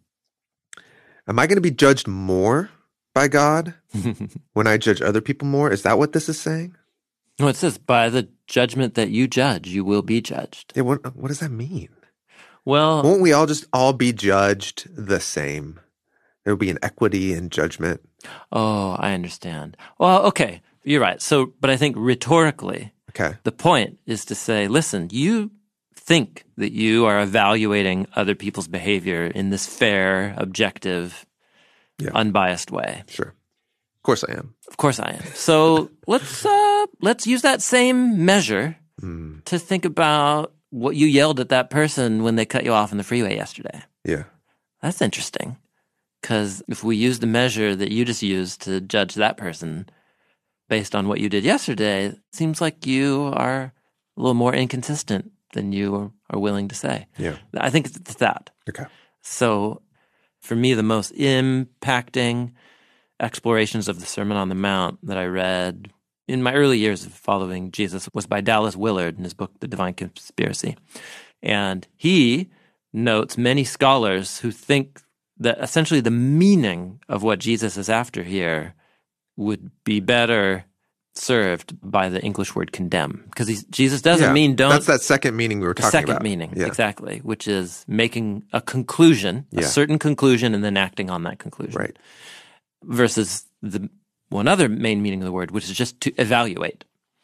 am I going to be judged more by God when I judge other people more? Is that what this is saying? No, it says, by the judgment that you judge, you will be judged. Yeah, what does that mean? Well, won't we all be judged the same? There will be an equity in judgment. Oh, I understand. Well, okay, you're right. So, but I think rhetorically, the point is to say, listen, you think that you are evaluating other people's behavior in this fair, objective, unbiased way. Sure. Of course I am. Of course I am. So let's use that same measure to think about what you yelled at that person when they cut you off on the freeway yesterday. Yeah. That's interesting. Because if we use the measure that you just used to judge that person based on what you did yesterday, it seems like you are a little more inconsistent than you are willing to say. Yeah. I think it's that. Okay. So for me, the most impacting explorations of the Sermon on the Mount that I read in my early years of following Jesus was by Dallas Willard in his book, The Divine Conspiracy. And he notes many scholars who think that essentially the meaning of what Jesus is after here would be better served by the English word condemn. Because Jesus doesn't mean don't. That's that second meaning we were talking about. The second meaning, exactly, which is making a conclusion, a certain conclusion, and then acting on that conclusion. Right. Versus the one other main meaning of the word, which is just to evaluate.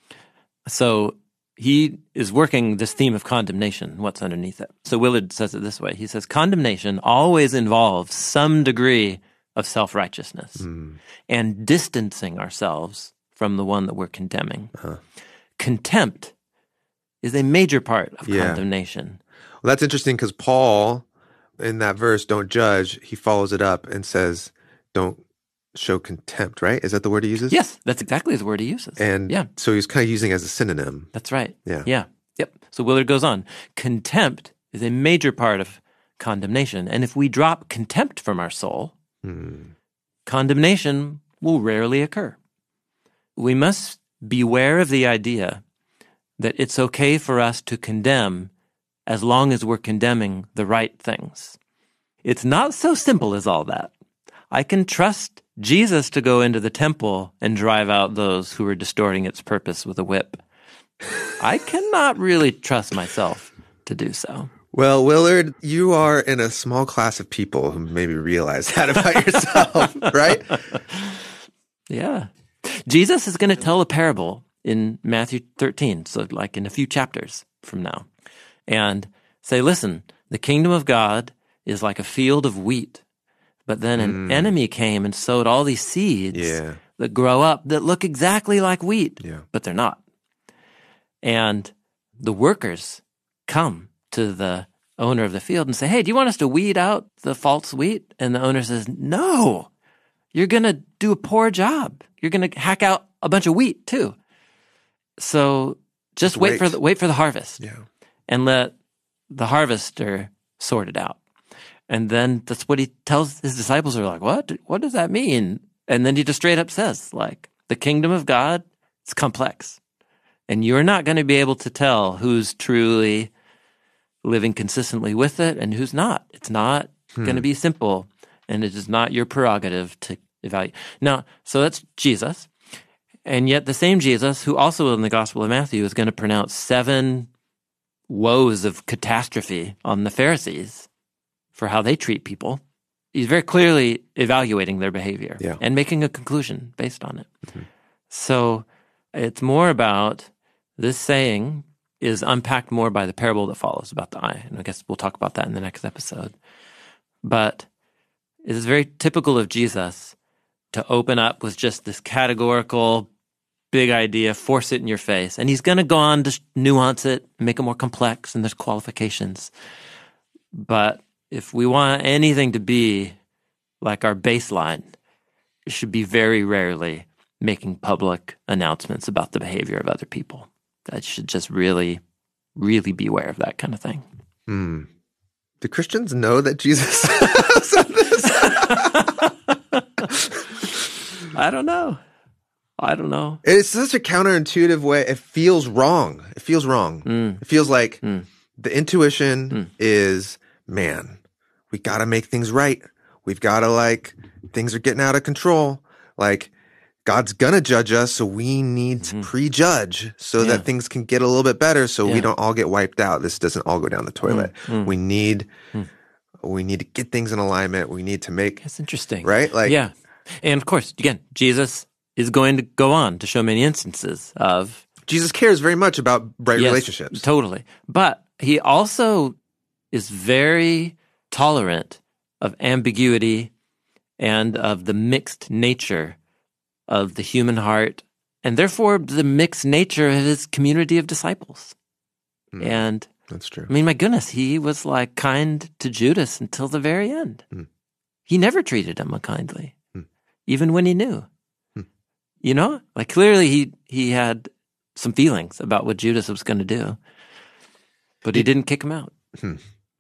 So he is working this theme of condemnation, what's underneath it. So Willard says it this way. He says, condemnation always involves some degree of self-righteousness and distancing ourselves from the one that we're condemning. Contempt is a major part of condemnation. Well, that's interesting because Paul, in that verse, don't judge, he follows it up and says, don't show contempt, right? Is that the word he uses? Yes, that's exactly the word he uses. And so he's kind of using it as a synonym. That's right. Yeah. Yep. So Willard goes on. Contempt is a major part of condemnation. And if we drop contempt from our soul, condemnation will rarely occur. We must beware of the idea that it's okay for us to condemn as long as we're condemning the right things. It's not so simple as all that. I can trust Jesus to go into the temple and drive out those who are distorting its purpose with a whip. I cannot really trust myself to do so. Well, Willard, you are in a small class of people who maybe realize that about yourself, right? Yeah. Jesus is going to tell a parable in Matthew 13, so like in a few chapters from now, and say, listen, the kingdom of God is like a field of wheat. But then an enemy came and sowed all these seeds that grow up that look exactly like wheat, but they're not. And the workers come to the owner of the field and say, hey, do you want us to weed out the false wheat? And the owner says, no, you're going to do a poor job. You're going to hack out a bunch of wheat too. So just wait for the harvest and let the harvester sort it out. And then that's what he tells his disciples are like, what? What does that mean? And then he just straight up says, like, the kingdom of God, it's complex. And you're not going to be able to tell who's truly living consistently with it and who's not. It's not going to be simple, and it is not your prerogative to evaluate. Now, so that's Jesus. And yet the same Jesus, who also in the Gospel of Matthew is going to pronounce 7 woes of catastrophe on the Pharisees for how they treat people, he's very clearly evaluating their behavior and making a conclusion based on it. So it's more about this saying is unpacked more by the parable that follows about the eye. And I guess we'll talk about that in the next episode. But it is very typical of Jesus to open up with just this categorical big idea, force it in your face. And he's going to go on to nuance it, make it more complex, and there's qualifications. But if we want anything to be like our baseline, it should be very rarely making public announcements about the behavior of other people. That should just really, really beware of that kind of thing. Do Christians know that Jesus said this? I don't know. It's such a counterintuitive way. It feels wrong. It feels like the intuition is, man, we got to make things right. We've got to, things are getting out of control. God's going to judge us, so we need to prejudge so that things can get a little bit better so we don't all get wiped out. This doesn't all go down the toilet. We need to get things in alignment. We need to make... That's interesting. Right? Yeah. And of course, again, Jesus is going to go on to show many instances of... Jesus cares very much about right relationships. Totally. But he also is very tolerant of ambiguity and of the mixed nature of the human heart, and therefore the mixed nature of his community of disciples. And that's true. I mean, my goodness, he was kind to Judas until the very end. He never treated him unkindly, even when he knew. Clearly he had some feelings about what Judas was going to do, but he didn't kick him out. There's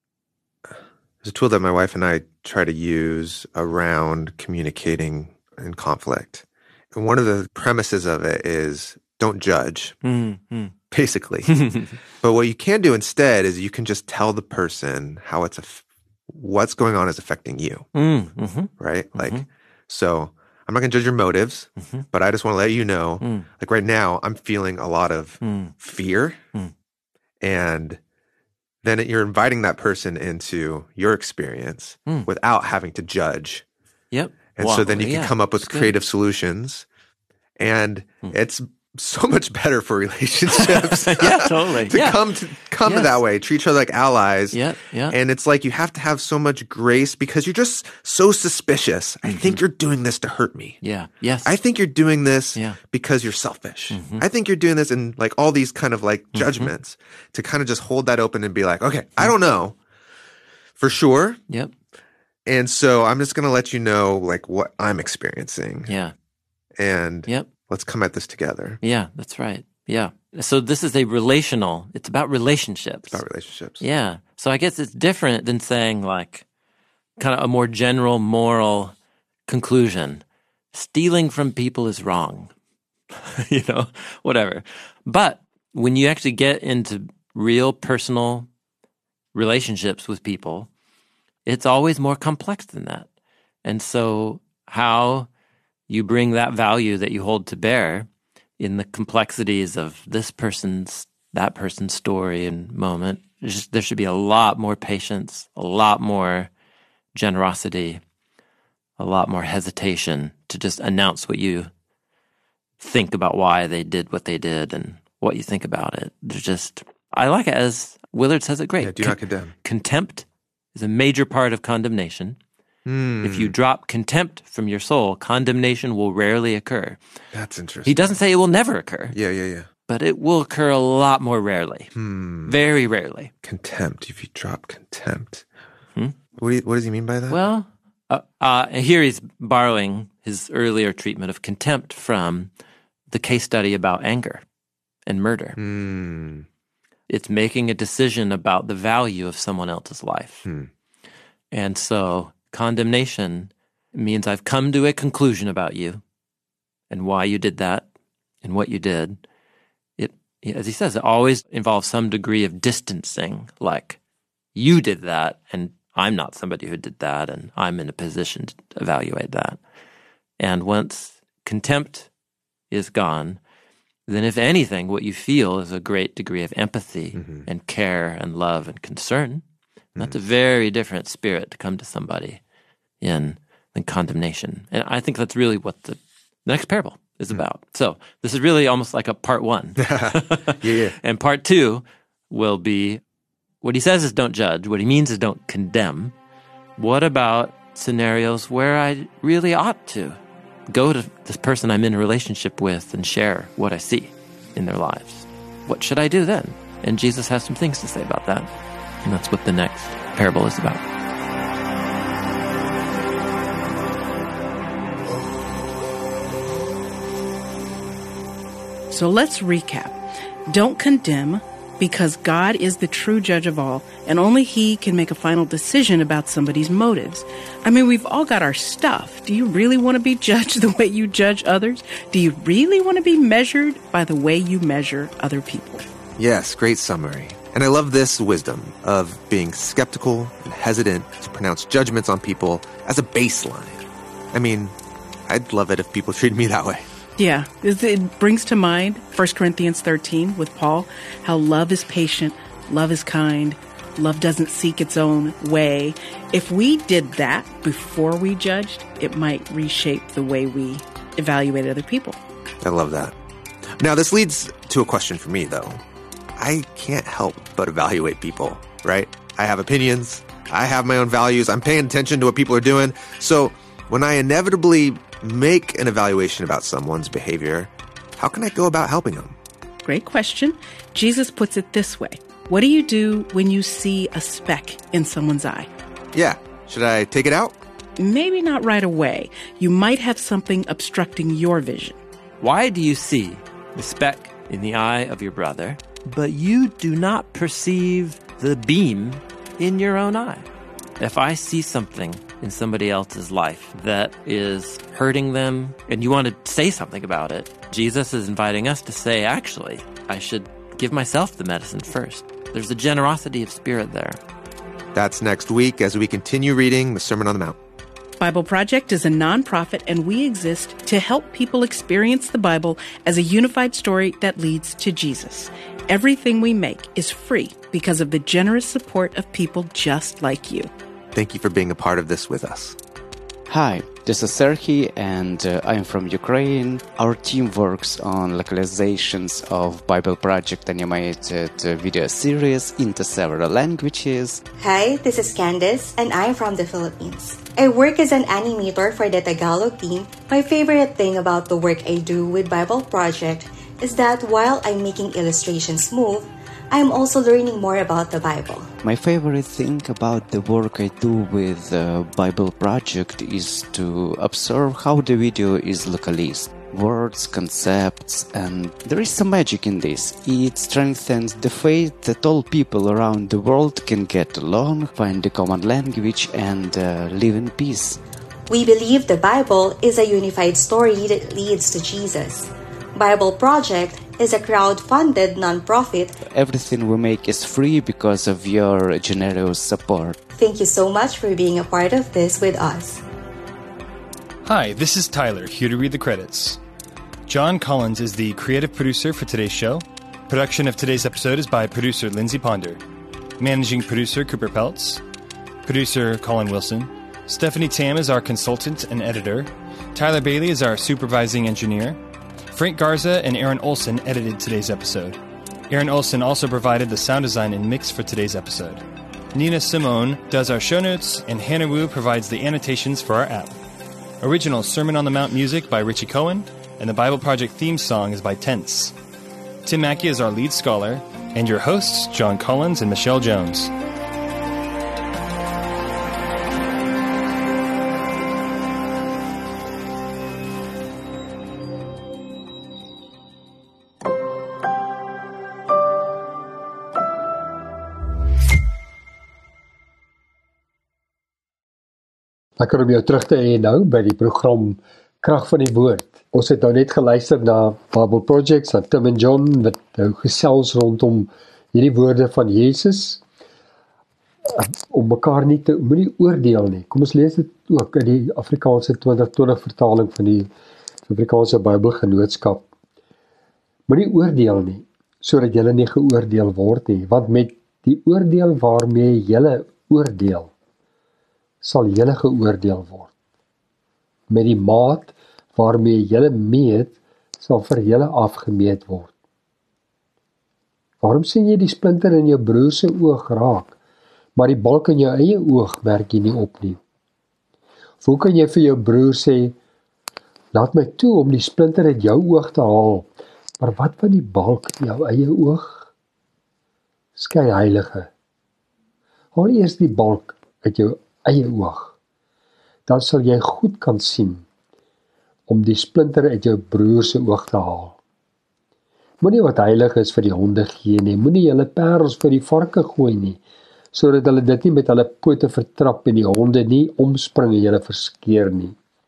a tool that my wife and I try to use around communicating in conflict. And one of the premises of it is don't judge, basically. But what you can do instead is you can just tell the person how what's going on is affecting you, right? So I'm not going to judge your motives, but I just want to let you know, right now, I'm feeling a lot of fear. And then you're inviting that person into your experience without having to judge. Yep. And so then you can come up with creative solutions. And it's so much better for relationships. Yeah, totally. to come to that way, treat each other like allies. Yeah. And it's you have to have so much grace because you're just so suspicious. I think you're doing this to hurt me. Yeah. Yes. I think you're doing this because you're selfish. I think you're doing this in all these kind of judgments to kind of just hold that open and be like, okay, I don't know for sure. Yep. And so I'm just going to let you know what I'm experiencing. Yeah. And let's come at this together. Yeah, that's right. Yeah. So this is it's about relationships. It's about relationships. Yeah. So I guess it's different than saying kind of a more general moral conclusion. Stealing from people is wrong. Whatever. But when you actually get into real personal relationships with people, it's always more complex than that. And so how you bring that value that you hold to bear in the complexities of that person's story and moment, there should be a lot more patience, a lot more generosity, a lot more hesitation to just announce what you think about why they did what they did and what you think about it. I like it as Willard says it great. Yeah, do not condemn. Contempt is a major part of condemnation. If you drop contempt from your soul, condemnation will rarely occur. That's interesting. He doesn't say it will never occur. Yeah. But it will occur a lot more rarely. Very rarely. Contempt. If you drop contempt. What does he mean by that? Well, here he's borrowing his earlier treatment of contempt from the case study about anger and murder. It's making a decision about the value of someone else's life. And so condemnation means I've come to a conclusion about you and why you did that and what you did. It, as he says, it always involves some degree of distancing, like you did that and I'm not somebody who did that and I'm in a position to evaluate that. And once contempt is gone, then if anything, what you feel is a great degree of empathy and care and love and concern. And that's a very different spirit to come to somebody in than condemnation. And I think that's really what the next parable is about. So this is really almost like a part one. Yeah. And part two will be, what he says is don't judge. What he means is don't condemn. What about scenarios where I really ought to go to this person I'm in a relationship with and share what I see in their lives? What should I do then? And Jesus has some things to say about that. And that's what the next parable is about. So let's recap. Don't condemn, because God is the true judge of all, and only He can make a final decision about somebody's motives. I mean, we've all got our stuff. Do you really want to be judged the way you judge others? Do you really want to be measured by the way you measure other people? Yes, great summary. And I love this wisdom of being skeptical and hesitant to pronounce judgments on people as a baseline. I mean, I'd love it if people treated me that way. Yeah, it brings to mind 1 Corinthians 13 with Paul, how love is patient, love is kind, love doesn't seek its own way. If we did that before we judged, it might reshape the way we evaluate other people. I love that. Now, this leads to a question for me, though. I can't help but evaluate people, right? I have opinions. I have my own values. I'm paying attention to what people are doing. So when I inevitably make an evaluation about someone's behavior, how can I go about helping them? Great question. Jesus puts it this way. What do you do when you see a speck in someone's eye? Yeah. Should I take it out? Maybe not right away. You might have something obstructing your vision. Why do you see the speck in the eye of your brother, but you do not perceive the beam in your own eye? If I see something in somebody else's life that is hurting them and you want to say something about it, Jesus is inviting us to say, actually, I should give myself the medicine first. There's a generosity of spirit there. That's next week as we continue reading the Sermon on the Mount. Bible Project is a nonprofit, and we exist to help people experience the Bible as a unified story that leads to Jesus. Everything we make is free because of the generous support of people just like you. Thank you for being a part of this with us. Hi, this is Serhiy, and I'm from Ukraine. Our team works on localizations of Bible Project animated video series into several languages. Hi, this is Candice, and I'm from the Philippines. I work as an animator for the Tagalog team. My favorite thing about the work I do with Bible Project is that while I'm making illustrations move, I'm also learning more about the Bible. My favorite thing about the work I do with Bible Project is to observe how the video is localized. Words, concepts, and there is some magic in this. It strengthens the faith that all people around the world can get along, find a common language, and live in peace. We believe the Bible is a unified story that leads to Jesus. Bible Project is a crowd-funded nonprofit. Everything we make is free because of your generous support. Thank you so much for being a part of this with us. Hi, this is Tyler, here to read the credits. John Collins is the creative producer for today's show. Production of today's episode is by producer Lindsay Ponder. Managing producer Cooper Peltz. Producer Colin Wilson. Stephanie Tam is our consultant and editor. Tyler Bailey is our supervising engineer. Frank Garza and Aaron Olson edited today's episode. Aaron Olson also provided the sound design and mix for today's episode. Nina Simone does our show notes, and Hannah Wu provides the annotations for our app. Original Sermon on the Mount music by Richie Cohen, and the Bible Project theme song is by Tense. Tim Mackey is our lead scholar, and your hosts, John Collins and Michelle Jones. Lekker om jou terug te hê nou by die program Krag van die Woord. Ons het nou net geluister na Bible Projects, van Tim en John, wat nou gesels rondom hierdie woorde van Jesus, om mekaar moenie oordeel nie. Kom ons lees dit ook in die Afrikaanse 2020 vertaling van die Afrikaanse Bybelgenootskap. Moenie oordeel nie, sodat julle nie geoordeel word nie, want met die oordeel waarmee julle oordeel, sal julle geoordeel word. Met die maat waarmee julle meet, sal vir julle afgemeet word. Waarom sien jy die splinter in jou broer se oog raak, maar die balk in jou eie oog merk jy nie op nie? Of hoe kan jy vir jou broer sê, laat my toe om die splinter uit jou oog te haal, maar wat van die balk in jou eie oog? Skei heilige. Haal eers die balk uit jou eie oog, dan sal jy goed kan sien om die splinter uit jou broer se oog te haal. Moenie wat heilig is vir die honde gee nie, moenie julle parels vir die varke gooi nie, sodat hulle dit nie met hulle pote vertrap en die honde nie omspring en julle verskeer nie.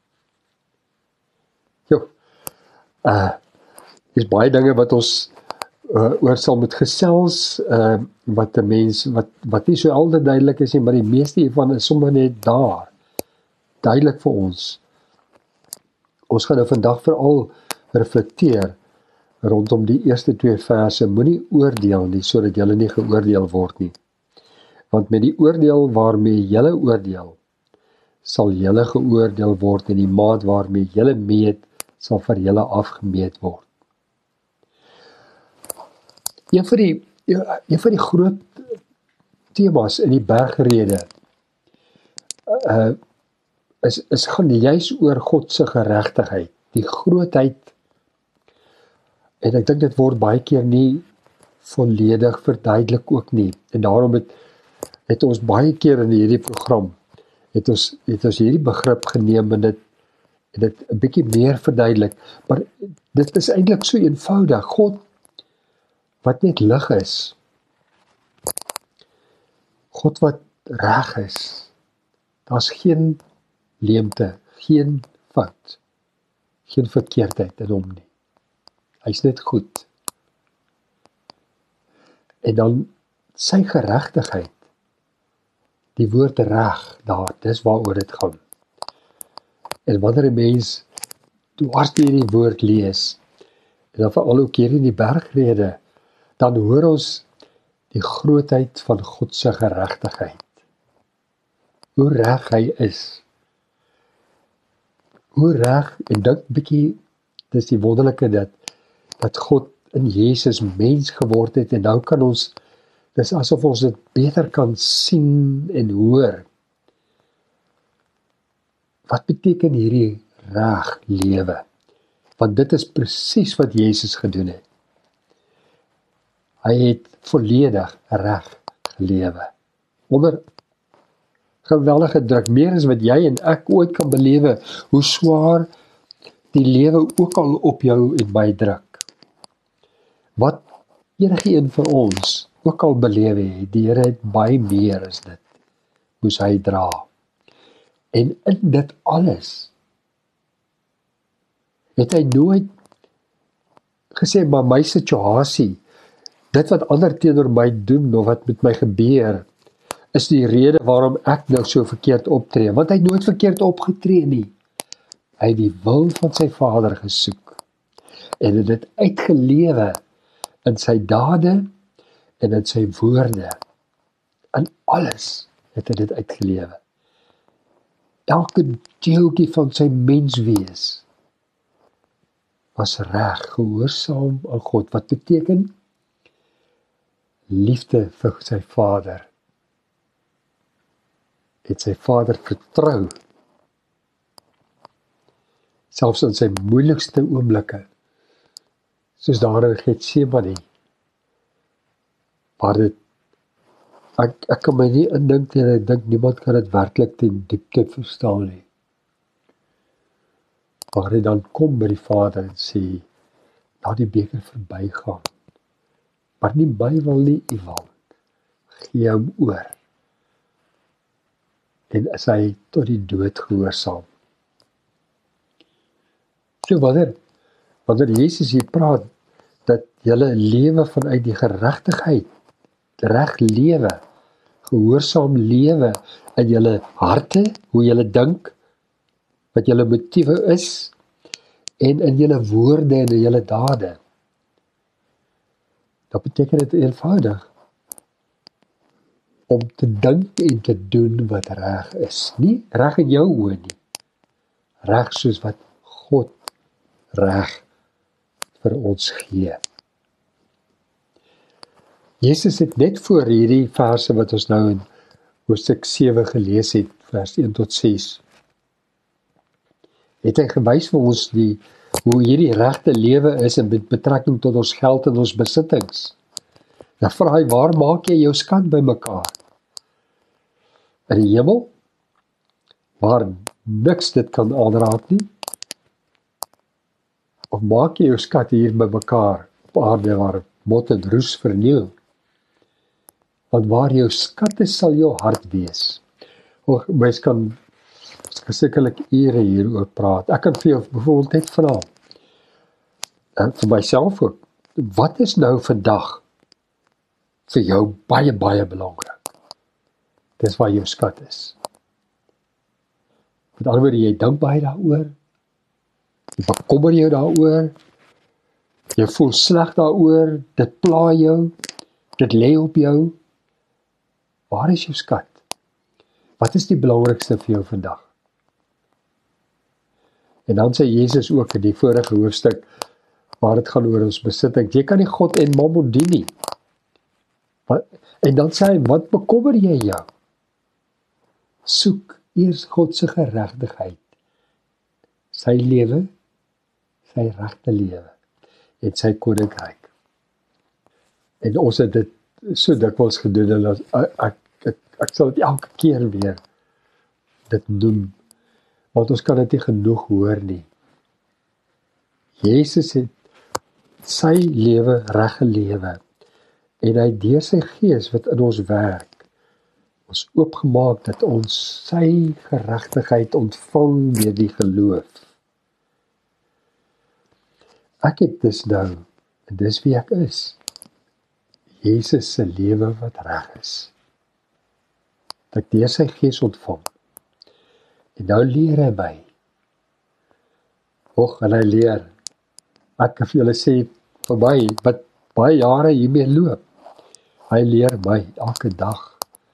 Is baie dinge wat ons oor sal moet gesels, wat 'n mens, wat nie so altyd duidelik is nie, maar die meeste hiervan is sommer net daar, duidelik vir ons. Ons gaan nou vandag veral reflekteer rondom die eerste 2 verse, moenie oordeel nie, sodat julle nie geoordeel word nie. Want met die oordeel waarmee julle oordeel, sal julle geoordeel word en die maat waarmee julle meet, sal vir julle afgemeet word. Een van die groot temas in die bergrede gaan juis oor God se geregtigheid, die grootheid, en ek dink dit word baie keer nie volledig verduidelik ook nie, en daarom het ons baie keer in hierdie program, het ons hierdie begrip geneem en dit 'n bietjie meer verduidelik, maar dit is eintlik so eenvoudig. God wat net lig is, God wat reg is, daar's geen leemte, geen fout, geen verkeerdheid in hom nie. Hy's net goed. En dan sy geregtigheid, die woord reg, dis waaroor dit gaan. En wanneer 'n mens dwars deur die woord lees, en dan veral ook hier in die bergrede, dan hoor ons die grootheid van God se geregtigheid. Hoe reg hy is. Hoe reg, en dink bietjie, dis die wonderlike dat God in Jesus mens geword het, en nou kan ons, dis asof ons dit beter kan sien en hoor. Wat beteken hierdie reg lewe? Want dit is presies wat Jesus gedoen het. Hy het volledig reg gelewe. Onder geweldige druk, meer as wat jy en ek ooit kan belewe, hoe swaar die lewe ook al op jou en my druk. Wat enige een van ons ook al belewe het, die Here het baie meer as dit, moes hy dra. En in dit alles, het hy nooit gesê, maar my situasie, dit wat ander teenoor my doen, of wat met my gebeur, is die rede waarom ek nou so verkeerd optree, want hy het nooit verkeerd opgetree nie. Hy het die wil van sy Vader gesoek, en het dit uitgelewe, in sy dade, en in sy woorde, in alles het hy dit uitgelewe. Elke deeltjie van sy menswees, was reg, gehoorsaam aan God, wat beteken? Liefde vir sy Vader, het sy Vader vertrou, selfs in sy moeilikste oomblikke, soos daar in Getsemane, waar dit, ek kan my nie indink, en ek dink niemand kan dit werklik ten diepte verstaan nie, waar hy dan kom by die Vader en sê, laat die beker verbygaan, maar nie my wil nie, u wil, gee hom oor. en is hy tot die dood gehoorsaam. So wanneer Jesus hier praat, dat julle lewe vanuit die geregtigheid, reg lewe, gehoorsaam lewe in julle harte, hoe julle dink, wat julle motiewe is, en in julle woorde en in julle dade. Dat beteken dit eenvoudig, om te dink en te doen wat reg is. Nie reg in jou oë nie, reg soos wat God reg vir ons gee. Jesus het net voor hierdie verse wat ons nou in hoofstuk 7 gelees het, vers 1 tot 6, het hy gewys vir ons hoe hierdie regte lewe is in betrekking tot ons geld en ons besittings. Dan vra hy, waar maak jy jou skat bymekaar? In die hemel, waar niks dit kan aanraak nie? Of maak jy jou skat hier bymekaar op aarde waar mot en roes verniel? Want waar jou skat is, sal jou hart wees. Mens kan sekerlik ure hieroor praat. Ek kan vir jou bijvoorbeeld net vra, en vir myself ook, wat is nou vandag vir jou baie, baie belangrik? Dis waar jou skat is. Met ander woorde, jy dink baie daaroor, jy bekommer jou daaroor, jy voel sleg daaroor, dit pla jou, dit lê op jou. Waar is jou skat? Wat is die belangrikste vir jou vandag? En dan sê Jesus ook in die vorige hoofstuk, waar dit gaan oor ons besitting, jy kan nie God en mammon dien nie. En dan sê hy, wat bekommer jy jou? Soek eers God se geregtigheid, sy lewe, sy regte lewe, en sy koninkryk. En ons het dit so dikwels gedoen, en ek sal dit elke keer weer dit doen, want ons kan dit nie genoeg hoor nie. Jesus het sy lewe reg gelewe, en hy deur sy gees wat in ons werk, ons oopgemaak dat ons sy geregtigheid ontvang deur die geloof. Ek het dus nou, en dis wie ek is, Jesus se lewe wat reg is. Dat ek deur sy gees ontvang. En nou leer hy my. En hy leer. Ek kan vir julle sê, vir my, wat baie jare hiermee loop, hy leer my elke dag.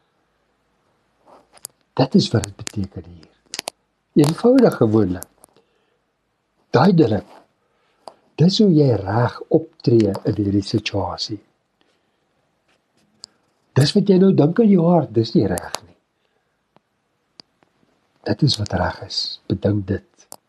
Dit is wat dit beteken hier. Eenvoudig gewoonlik. Duidelik. Dis hoe jy reg optree in hierdie situasie. Dis wat jy nou dink in jou hart, dis nie reg nie. Dit is wat reg is, bedink dit.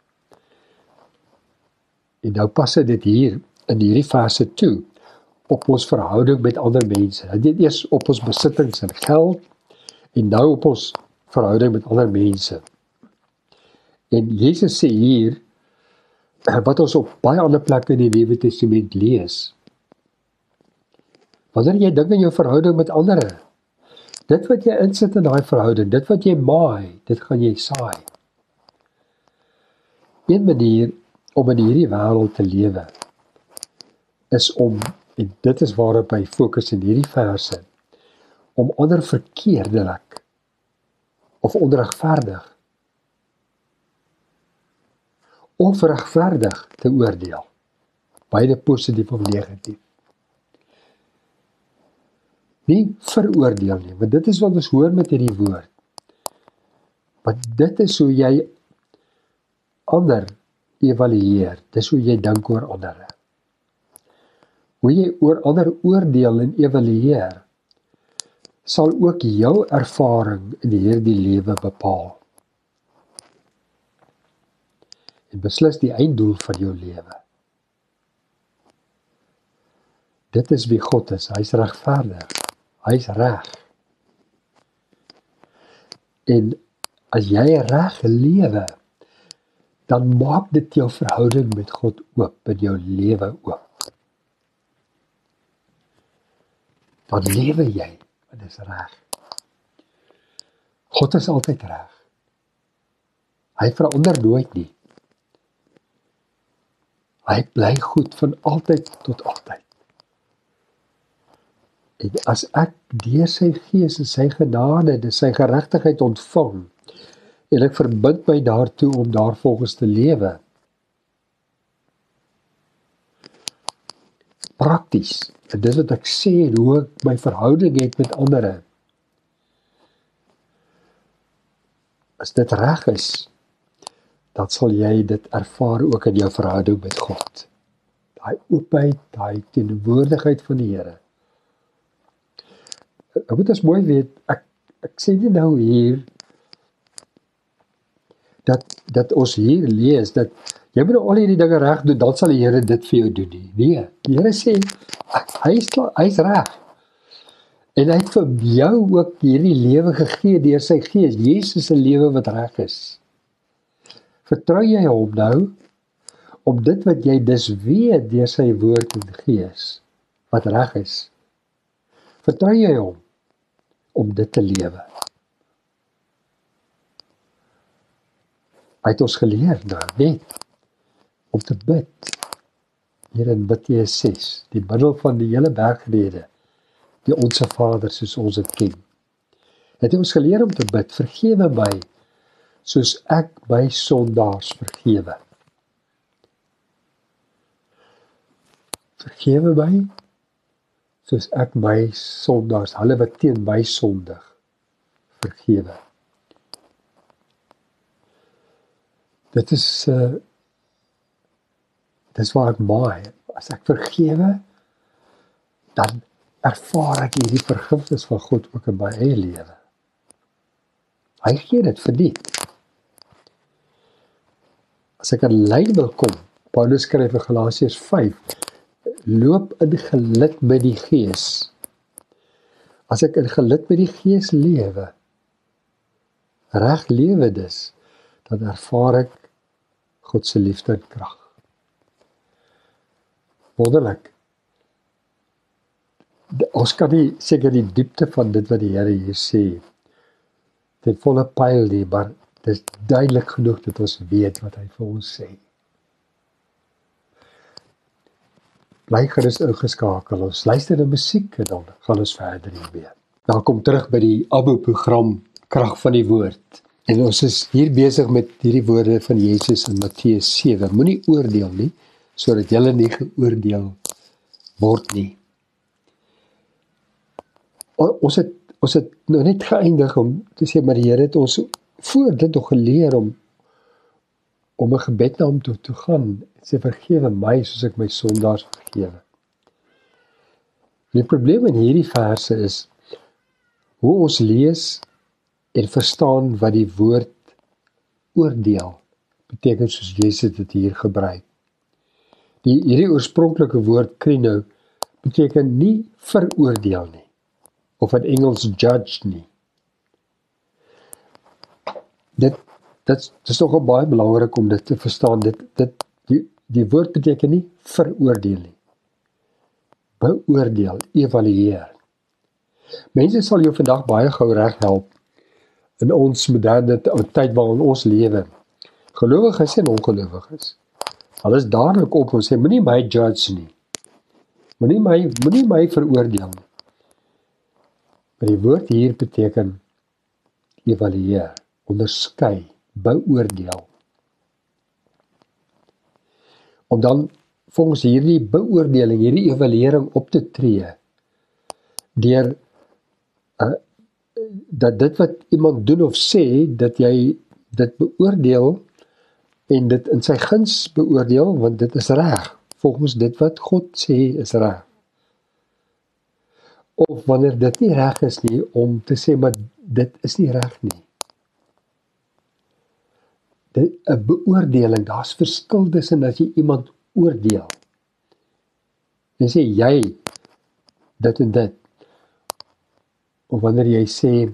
En nou pas dit hier, in hierdie fase toe, op ons verhouding met ander mense. Hy het eers op ons besittings en geld, en nou op ons verhouding met ander mense. En Jesus sê hier, wat ons op baie ander plekke in die Nuwe Testament lees, wanneer jy dink aan jou verhouding met ander, dit wat jy insit in daai verhouding, dit wat jy maai, dit gaan jy saai. Een manier om in hierdie wêreld te lewe, is om, en dit is waarop hy fokus in hierdie verse, om ander verkeerdelik, of onregverdig, of regverdig te oordeel, beide positief of negatief. Nie veroordeel nie, want dit is wat ons hoor met hierdie woord. Want dit is hoe jy ander evalueer, dis hoe jy dink oor ander. Hoe jy oor ander oordeel en evalueer, sal ook jou ervaring in hierdie lewe bepaal. En beslis die einddoel van jou lewe. Dit is wie God is, hy is regverdig, hy is reg. En as jy reg lewe, dan maak dit jou verhouding met God oop, in jou lewe oop. Dan lewe jy, en dit is reg. God is altyd reg. Hy verander nooit nie. Hy bly goed van altyd tot altyd. En as ek deur sy gees en sy genade en sy geregtigheid ontvang, en ek verbind my daartoe om daarvolgens te lewe, prakties, en dis wat ek sê, en hoe ek my verhouding het met ander, as dit reg is, dan sal jy dit ervaar ook in jou verhouding met God. Daai oopheid, daai teenwoordigheid van die Here. Ek moet ons mooi weet, ek sê nie nou hier, dat ons hier lees, dat jy moet al hierdie dinge reg doen, dan sal die Here dit vir jou doen nie. Nee, die Here sê, hy is reg. En hy het vir jou ook hierdie lewe gegee deur sy gees, Jesus se lewe wat reg is. Vertrou jy hom nou, om dit wat jy dus weet deur sy woord en gees, wat reg is, vertrou jy hom, om dit te lewe. Hy het ons geleer nou, net, om te bid, hier in Matteus 6, die middel van die hele bergrede, die Onse Vader soos ons het ken. Het hy ons geleer om te bid, vergewe my, soos ek my sondaars vergewe. Vergewe my, soos ek my sondaars, hulle wat teen my sondig, vergewe. Dit is waar ek maai. As ek vergewe, dan ervaar ek hierdie vergifnis van God ook in my eie lewe. Hy gee dit verdiend. As ek in lyn wil kom, Paulus skryf in Galasiërs 5, loop in gelid met die Gees. As ek in gelid met die Gees lewe, reg lewe dus, dan ervaar ek God se liefde en krag. Wonderlik. Ons kan nie seker die diepte van dit wat die Here hier sê, ten volle pyl nie, maar dit is duidelik genoeg dat ons weet wat hy vir ons sê. Bly gerus ingeskakel, ons luister na musiek en dan gaan ons verder hiermee. Welkom terug by die Abo-program Krag van die Woord. En ons is hier besig met hierdie woorde van Jesus in Matteus 7. Moenie oordeel nie, sodat julle nie geoordeel word nie. Ons het nou net geëindig om te sê, maar die Here het ons voor dit nog geleer om 'n gebed na hom toe te gaan. Sê, vergewe my soos ek my sondaars vergewe. Die probleem in hierdie verse is hoe ons lees en verstaan wat die woord oordeel beteken soos Jesus dit hier gebruik. Hierdie oorspronklike woord krino beteken nie veroordeel nie, of in Engels judge nie. Dit is nogal baie belangrik om dit te verstaan. Die woord beteken nie veroordeel nie. Beoordeel, evalueer. Mense sal jou vandag baie gou reg help in ons moderne tyd waarin ons lewe. Gelowiges en ongelowiges. Hulle is dadelik op en sê, moenie my judge nie. Moenie my veroordeel nie. Maar die woord hier beteken evalueer, onderskei, beoordeel. Om dan volgens hierdie beoordeling, hierdie evaluering op te tree, deur dat dit wat iemand doen of sê, dat jy dit beoordeel en dit in sy guns beoordeel, want dit is reg, volgens dit wat God sê is reg. Of wanneer dit nie reg is nie, om te sê, maar dit is nie reg nie. 'n beoordeling, daar's verskil tussen as jy iemand oordeel. En sê, jy, dit en dit. Of wanneer jy sê,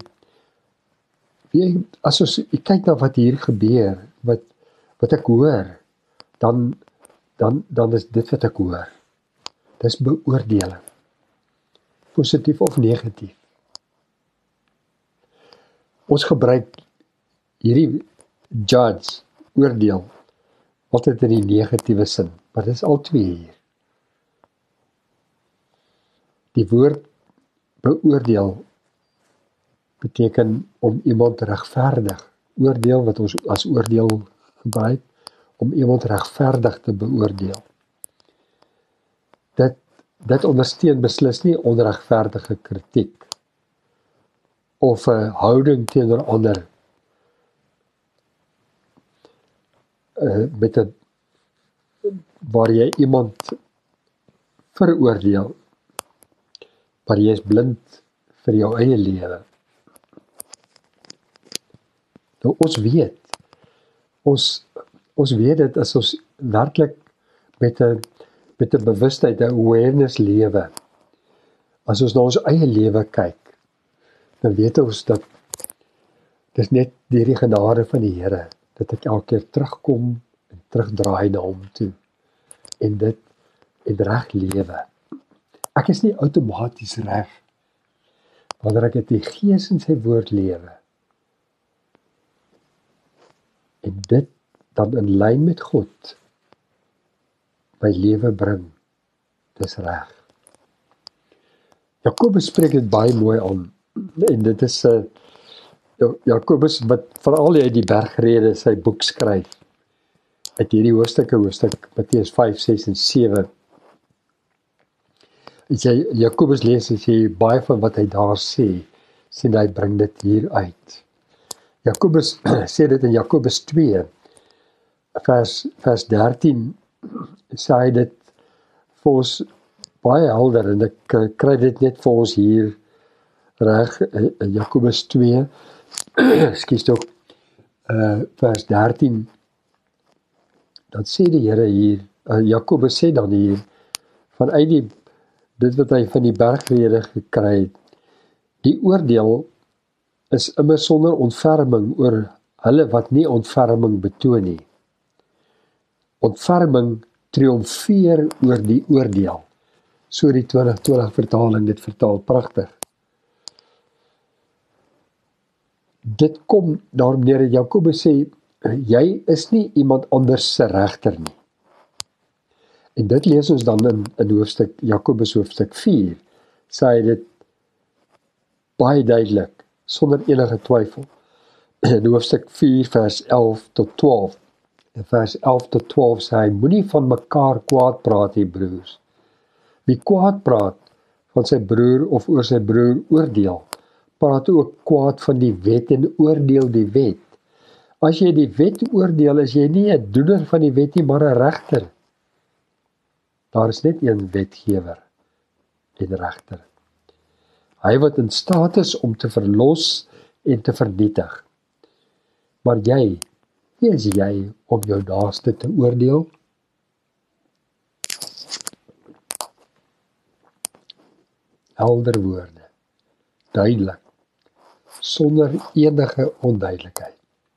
as ons kyk na wat hier gebeur, wat ek hoor, dan is dit wat ek hoor. Dis beoordeling. Positief of negatief. Ons gebruik hierdie judge, oordeel, altyd in die negatiewe sin, maar dit is al twee hier. Die woord beoordeel beteken om iemand regverdig, oordeel wat ons as oordeel gebruik, om iemand regverdig te beoordeel. Dit ondersteun beslis nie onregverdige kritiek, of 'n houding teenoor ander, waar jy iemand veroordeel, maar jy is blind vir jou eie lewe. Nou ons weet dit as ons werklik met 'n bewustheid, 'n awareness lewe. As ons na ons eie lewe kyk, dan weet ons dat dis net deur die genade van die Here dat ek elke keer terugkom en terugdraai na hom toe en reg lewe. Ek is nie outomaties reg wanneer ek die Gees in sy woord lewe en dit dan in lyn met God my lewe bring. Dis reg. Jakobus spreek dit baie mooi aan, en dit is Jakobus wat veral uit die bergrede sy boek skryf, uit hierdie hoofstuk Matteus 5, 6 en 7. As jy Jakobus lees, as jy baie van wat hy daar sê, sien hy bring dit hier uit. Jakobus sê dit in Jakobus 2, vers 13, sê hy dit vir ons baie helder, en ek kry dit net vir ons hier reg, Jakobus 2, ekskuus tog, vers 13, dan sê die Here hier, Jakobus sê dan hier, vanuit dit wat hy van die bergrede gekry het, die oordeel is immer sonder ontferming oor hulle wat nie ontferming betoon nie. Ontferming triomfeer oor die oordeel. So die 2020 vertaling dit vertaal pragtig. Dit kom daarom neer dat Jakobus sê, jy is nie iemand anders se regter nie. En dit lees ons dan in Jakobus hoofstuk 4, sê hy dit baie duidelik, sonder enige twyfel. In hoofstuk 4 vers 11 tot 12. In vers 11 tot 12 sê hy, moenie van mekaar kwaad praat, die broers. Wie kwaad praat van sy broer of oor sy broer oordeel, praat ook kwaad van die wet en oordeel die wet. As jy die wet oordeel, is jy nie 'n doener van die wet nie, maar 'n regter. Daar is net een wetgewer en regter. Hy wat in staat is om te verlos en te vernietig. Maar wie is jy om jou naaste te oordeel? Helder woorde, duidelik, sonder enige onduidelikheid.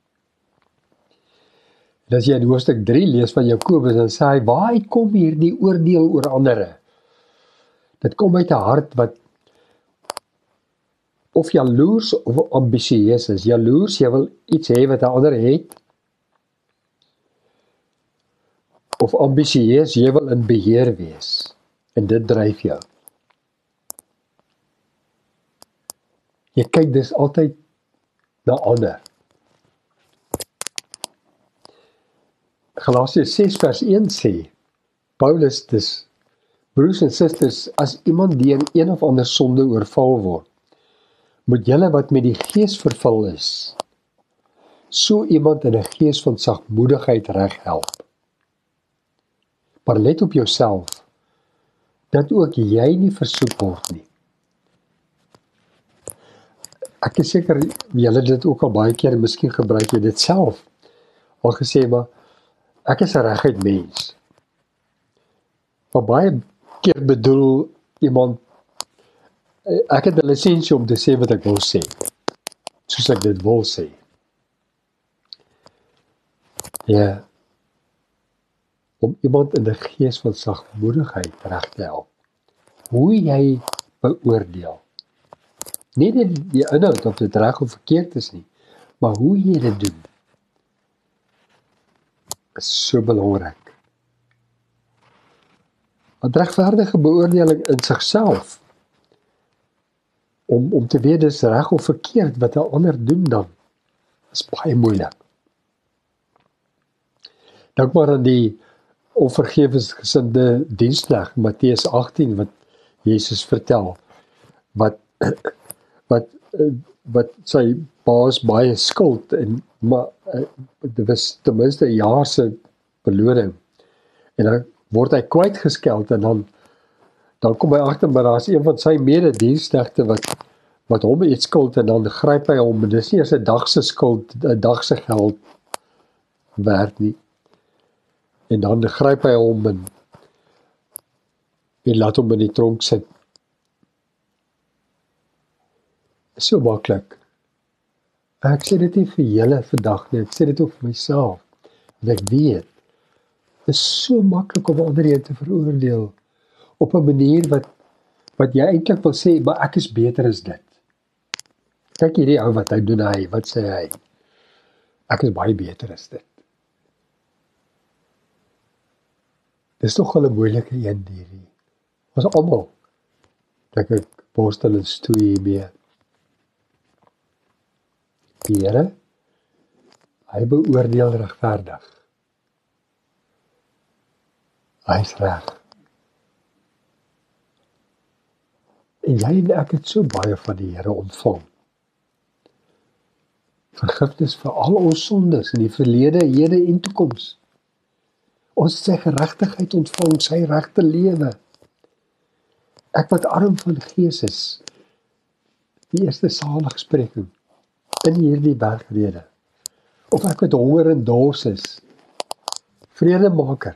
En as jy in hoofstuk 3 lees van Jakobus, dan sê hy, waar kom hier die oordeel oor ander? Dit kom uit 'n hart wat of jaloers of ambisieus is. Jaloers, jy wil iets hê wat 'n ander het. Of ambisieus, jy wil in beheer wees. En dit dryf jou. Jy kyk dus altyd na ander. Galasiërs 6 vers 1 sê, Paulus, dis broers en susters, as iemand deur een of ander sonde oorval word, moet julle wat met die gees vervul is, so iemand in 'n gees van sagmoedigheid reg help. Maar let op jouself, dat ook jy nie versoek word nie. Ek is seker, julle het dit ook al baie keer, miskien gebruik jy dit self, al gesê, maar ek is 'n reguit mens. Maar baie keer bedoel iemand, ek het 'n lisensie om te sê wat ek wil sê, soos ek dit wil sê. Ja, om iemand in 'n gees van sagmoedigheid reg te help. Hoe jy beoordeel, Nie die inhoud of dit reg of verkeerd is nie, maar hoe jy dit doen, is so belangrik. Want regverdige beoordeling in sigself, om te weet dis reg of verkeerd wat 'n ander doen dan, is baie moeilik. Dink maar aan die onvergewensgesinde diensknegt, Matteus 18, wat Jesus vertel, wat sy baas baie skuld, maar dit was ten minste 'n jaar se beloning, en dan word hy kwytgeskeld, en dan kom hy agter, maar daar is een van sy medediensknegte wat hom iets skuld, en dan gryp hy hom, en dis nie eers 'n dag se skuld, 'n dag se geld werd nie, en dan gryp hy hom en laat hom in die tronk sit. Is so maklik. Ek sê dit nie vir julle vandag nie, ek sê dit ook vir myself, want ek weet, dit is so maklik om ander een te veroordeel, op 'n manier wat jy eintlik wil sê, maar ek is beter as dit. Kyk hierdie ou wat hy doen, wat sê hy? Ek is baie beter as dit. Dis toch al 'n moeilike een hierdie. Ons almal, dink ek, borstel en stoei hiermee. Die Here, hy beoordeel regverdig. Hy is reg. En jy en ek het so baie van die Here ontvang. Vergifnis vir al ons sondes in die verlede, hede en toekoms. Ons het sy geregtigheid ontvang, sy regte lewe. Ek wat arm van gees is, die eerste saligspreking in hierdie bergrede. Of ek wat honger en dors is, vredemaker.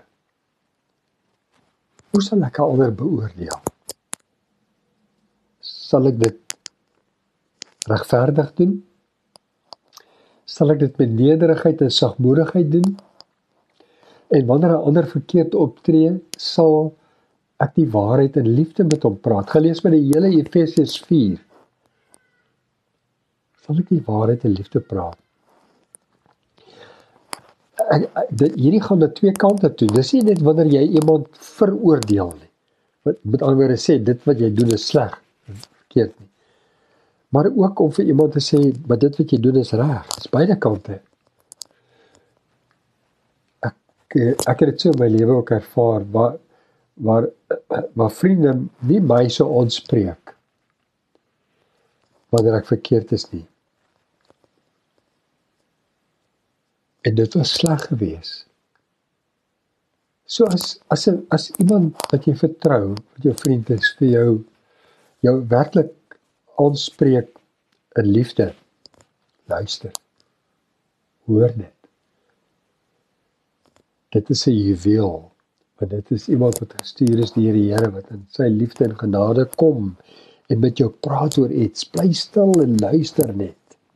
Hoe sal ek 'n ander beoordeel? Sal ek dit regverdig doen? Sal ek dit met nederigheid en sagmoedigheid doen? En wanneer 'n ander verkeerd optree, sal ek die waarheid in liefde met hom praat. Gelees met die hele Efesiërs 4. Sal ek die waarheid in liefde praat? Hierdie gaan na twee kante toe. Dis nie net wanneer jy iemand veroordeel nie. Met ander woorde sê, dit wat jy doen is sleg, verkeerd nie. Maar ook om vir iemand te sê, maar dit wat jy doen is reg. Dis beide kante. Ek het dit so in my lewe ook ervaar, waar vriende nie my so aanspreek, wanneer ek verkeerd is nie. En dit was sleg gewees. So as iemand wat jy vertrou, wat jou vriend is, vir jou werklik aanspreek in liefde, luister, hoor dit. Dit is 'n juweel, want dit is iemand wat gestuur is deur die Here, wat in sy liefde en genade kom, en met jou praat oor iets, bly stil en luister net.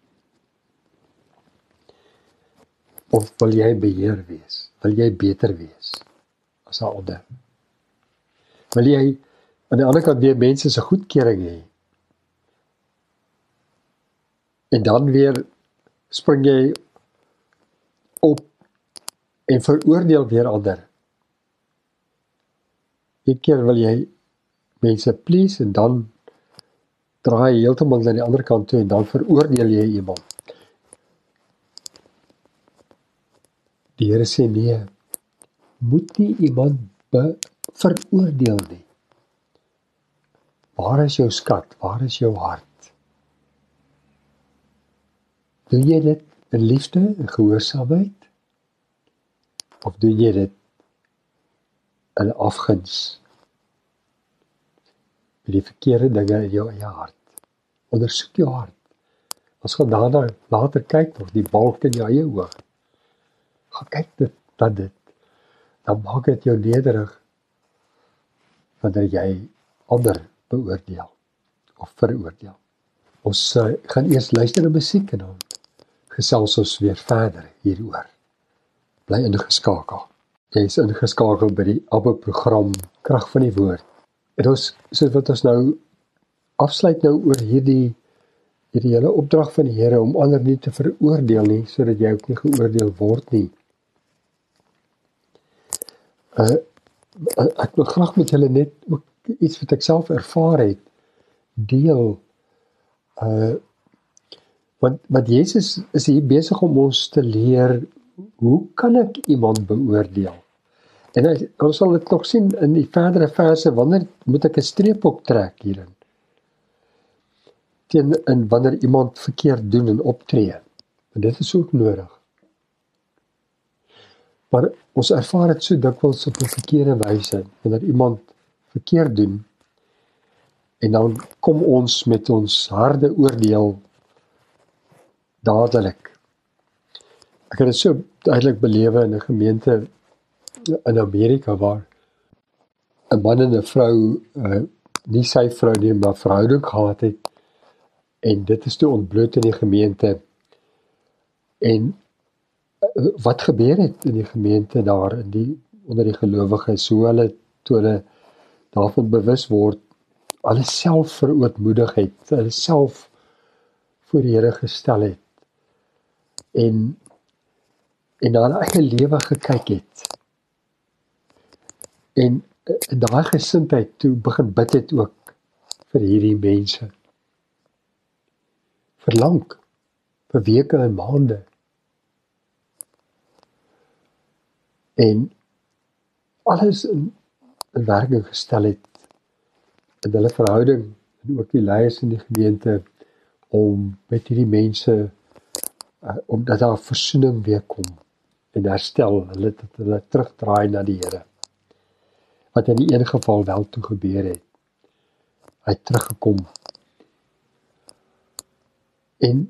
Of wil jy beheer wees? Wil jy beter wees as 'n ander? Wil jy aan die ander kant weer mense se goedkeuring hê? En dan weer spring jy op en veroordeel weer ander. Een keer wil jy mense please en dan draai jy heeltemal na die ander kant toe en dan veroordeel jy iemand. Die Here sê nee, moet nie iemand veroordeel nie. Waar is jou skat? Waar is jou hart? Doen jy dit in liefde en gehoorsaamheid? Of doen jy dit in afguns? Met die verkeerde dinge in jou eie hart. Ondersoek jou hart. As gaan daarna later kyk of die balk in jou eie oog. Gaan kyk dit, dan maak dit jou nederig, wanneer jy ander beoordeel, of veroordeel. Ons gaan eers luister na musiek en dan gesels ons weer verder hieroor. Bly ingeskakel. Jy is ingeskakel by die ABBA-program Krag van die Woord. En ons, so wat ons nou afsluit nou oor hierdie Hierdie hele opdrag van die Here om ander nie te veroordeel nie, sodat jy ook nie geoordeel word nie. Ek wil graag met julle net ook iets wat ek self ervaar het, deel. Want Jesus is hier besig om ons te leer, hoe kan ek iemand beoordeel? En ons sal dit nog sien in die verdere verse, wanneer moet ek 'n streep ook trek hierin? En wanneer iemand verkeerd doen en optree. En dit is ook nodig. Maar ons ervaar dit so dikwels op 'n verkeerde wyse, wanneer iemand verkeerd doen, en dan kom ons met ons harde oordeel dadelik. Ek het dit so duidelik belewe in 'n gemeente in Amerika waar 'n man en 'n vrou, nie sy vrou nie, maar verhouding gehad het, en dit is toe ontbloot in die gemeente. En wat gebeur het in die gemeente daar, onder die gelowiges, toe hulle daarvan bewus word, hulle self verootmoedig het, hulle self voor die Here gestel het, en na hulle eie lewe gekyk het, en daai gesindheid toe begin bid het ook vir hierdie mense, vir weke en maande, en alles in werking gestel het in hulle verhouding, en ook die leiers in die gemeente, om met hierdie mense, omdat daar versoening weer kom, en herstel, dat hulle terugdraai na die Here, wat in die een geval wel toe gebeur het. Hy het teruggekom, en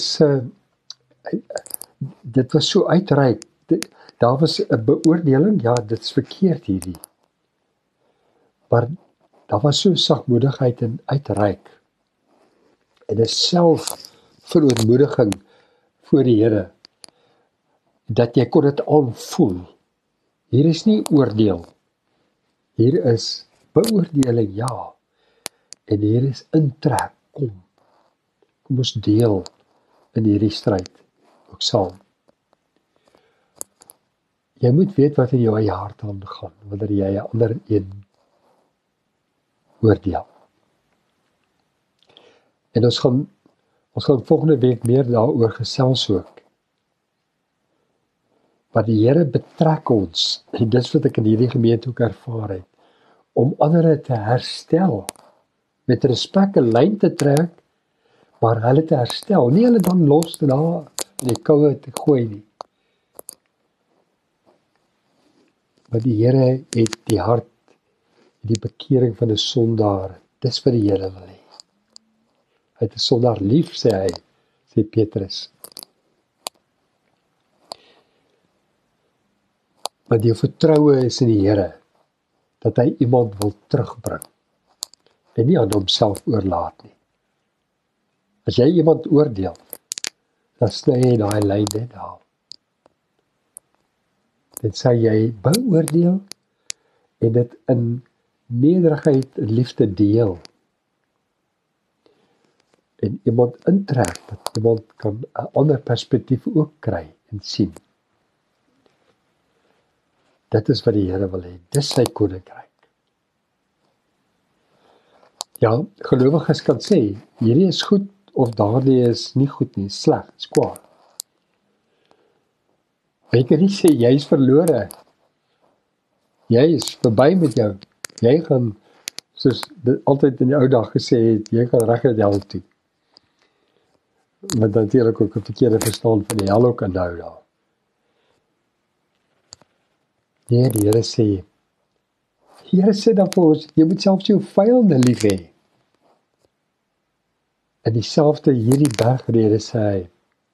dit was so uitreik, daar was 'n beoordeling, ja, dit is verkeerd hierdie, maar daar was so sagmoedigheid en uitreik, en 'n selfverootmoediging voor die Here, dat jy kon dit aanvoel. Hier is nie oordeel, hier is beoordeling, ja, en hier is intrek, kom ons deel in hierdie stryd, ook saam. Jy moet weet wat in jou eie hart aangaan, wanneer jy 'n ander een oordeel. En ons gaan volgende week meer daaroor gesels ook. Maar die Here betrek ons, en dis wat ek in hierdie gemeente ook ervaar het, om ander te herstel, met respek 'n lyn te trek, maar hulle te herstel, nie hulle dan los daar in die koue te gooi nie. Maar die Here het die hart, die bekering van 'n sondaar, dis wat die Here wil hê. Hy het 'n sondaar lief, sê Petrus. Maar die vertroue is in die Here, dat hy iemand wil terugbring, en nie aan homself oorlaat nie. As jy iemand oordeel, dan sny jy daai lyn net daar. Dit sê jy beoordeel, en dit in nederigheid en liefde deel, en iemand intrek, dat iemand kan 'n ander perspektief ook kry en sien. Dit is wat die Here wil hê, dis sy koninkryk. Ja, gelowiges kan sê, hierdie is goed, of daardie is nie goed nie, sleg, is kwaad. Jy kan nie sê, jy is verlore, jy is verby met jou, jy gaan, soos dit altyd in die ou dag gesê het, jy gaan reg uit die hel toe. Want natuurlijk ook 'n verkeerde verstaan van die hel ook inhou daar. Nee, die Here sê dan vir ons, jy moet selfs jou vyande lief hê. En dieselfde hierdie bergrede sê hy,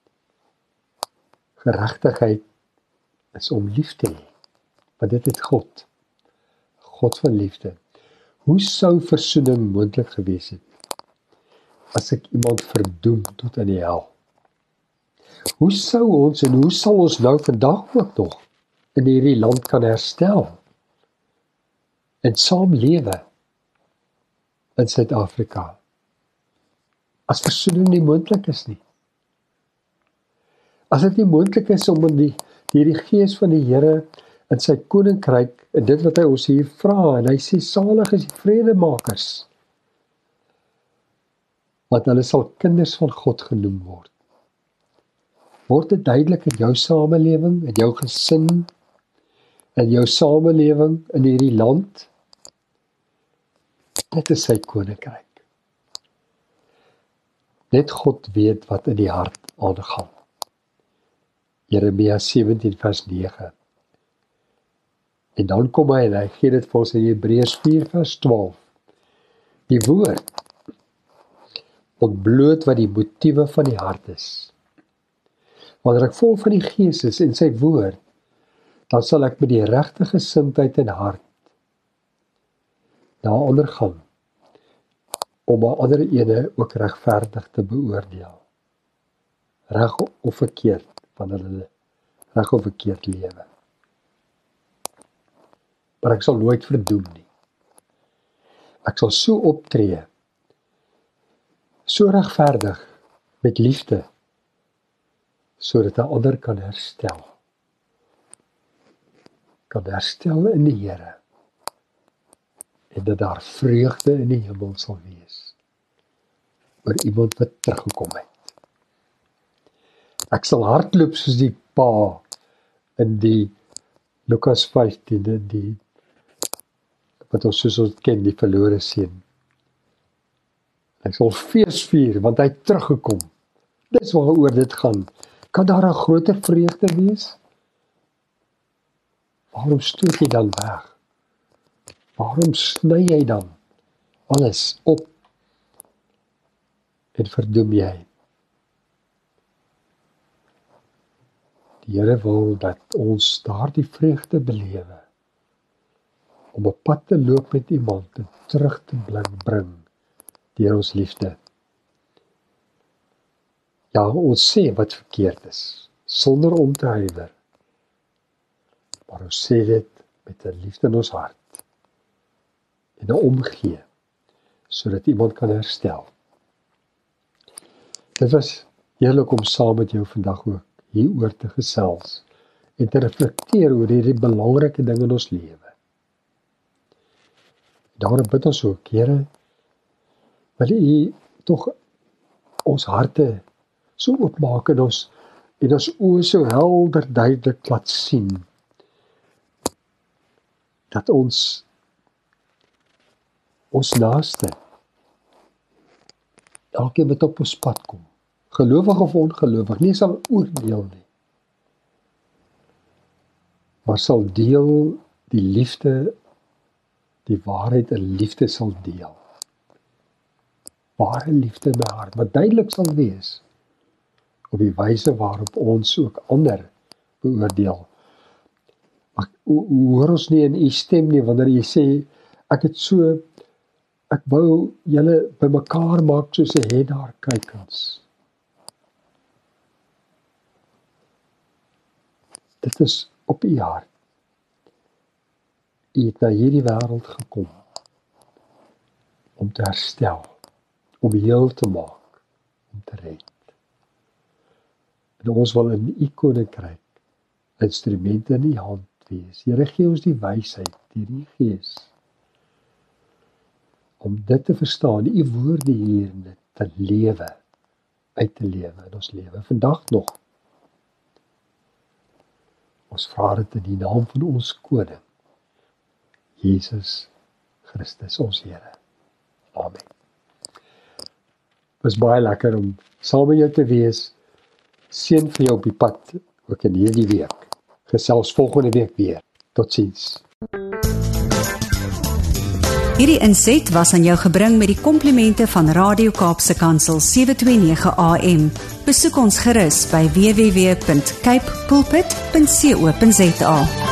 geregtigheid is om lief te hê, want dit het God van liefde. Hoe sou versoening moontlik gewees het, as ek iemand verdoem tot in die hel? Hoe sou ons en hoe sal ons nou vandag ook nog in hierdie land kan herstel en saamlewe in Suid-Afrika, as versoening nie moontlik is nie. As dit nie moontlik is om in die Gees van die Here in sy koninkryk, en dit wat hy ons hier vra, en hy sê, salig is die vredemakers, want hulle sal kinders van God genoem word. Word dit duidelik in jou samelewing, in jou gesin, in jou samelewing, in hierdie land? Dit is sy koninkryk. Net God weet wat in die hart aangaan. Jeremia 17 vers 9. En dan kom hy en hy gee dit vir ons in Hebreërs 4 vers 12. Die woord ontbloot wat die motiewe van die hart is. Wanneer ek vol van die Gees is en sy woord, dan sal ek met die regte gesindheid en hart daaronder gaan, om 'n ander ene ook regverdig te beoordeel. Reg of verkeerd, van hulle reg of verkeerd lewe. Maar ek sal nooit verdoem nie. Ek sal so optree, so regverdig, met liefde, sodat 'n ander kan herstel. Kan herstel in die Here, en dat daar vreugde in die hemel sal wees, oor iemand wat teruggekom het. Ek sal hardloop soos die pa, in die Lukas 15, die wat ons soos ons ken, die verlore seun. Ek sal fees vier, want hy het teruggekom. Dis waaroor dit gaan. Kan daar 'n groter vreugde wees? Waarom stoot jy dan weg? Waarom sny jy dan alles op en verdoem jy? Die Here wil dat ons daardie vreugde belewe, om 'n pad te loop met iemand en terug te bring deur ons liefde. Ja, ons sê wat verkeerd is, sonder om te huiwer. Maar ons sê dit met 'n liefde in ons hart, en 'n omgee, sodat iemand kan herstel. Dit was heerlik om saam met jou vandag ook hieroor te gesels, en te reflekteer oor hierdie belangrike ding in ons lewe. Daarom bid ons ook, Here, wil U tog ons harte so oopmaak en ons oë so helder duidelik laat sien, dat ons naaste, elkeen wat op ons pad kom, gelowig of ongelowig, nie sal oordeel nie, maar sal deel die liefde, die waarheid en liefde sal deel. Ware liefde in my hart, wat duidelik sal wees, op die wyse waarop ons ook ander beoordeel. Maar hoor ons nie in U stem nie, wanneer U sê, ek wou julle by mekaar maak soos 'n heddaar kuikens. Dit is op U hart. U het na hierdie wêreld gekom, om te herstel, om heel te maak, om te red. En ons wil in U koninkryk instrumente in U hand wees. Here, gee ons die wysheid deur U Gees, om dit te verstaan, U woorde hier en dit te lewe, uit te lewe in ons lewe, vandag nog. Ons vra dit in die naam van ons koning, Jesus Christus, ons Here. Amen. Het was baie lekker om saam met jou te wees. Seën vir jou op die pad, ook in hierdie week. Gesels volgende week weer. Totsiens. Hierdie inset was aan jou gebring met die komplimente van Radio Kaapse Kansel 729 AM. Besoek ons gerus by www.cape pulpit.co.za.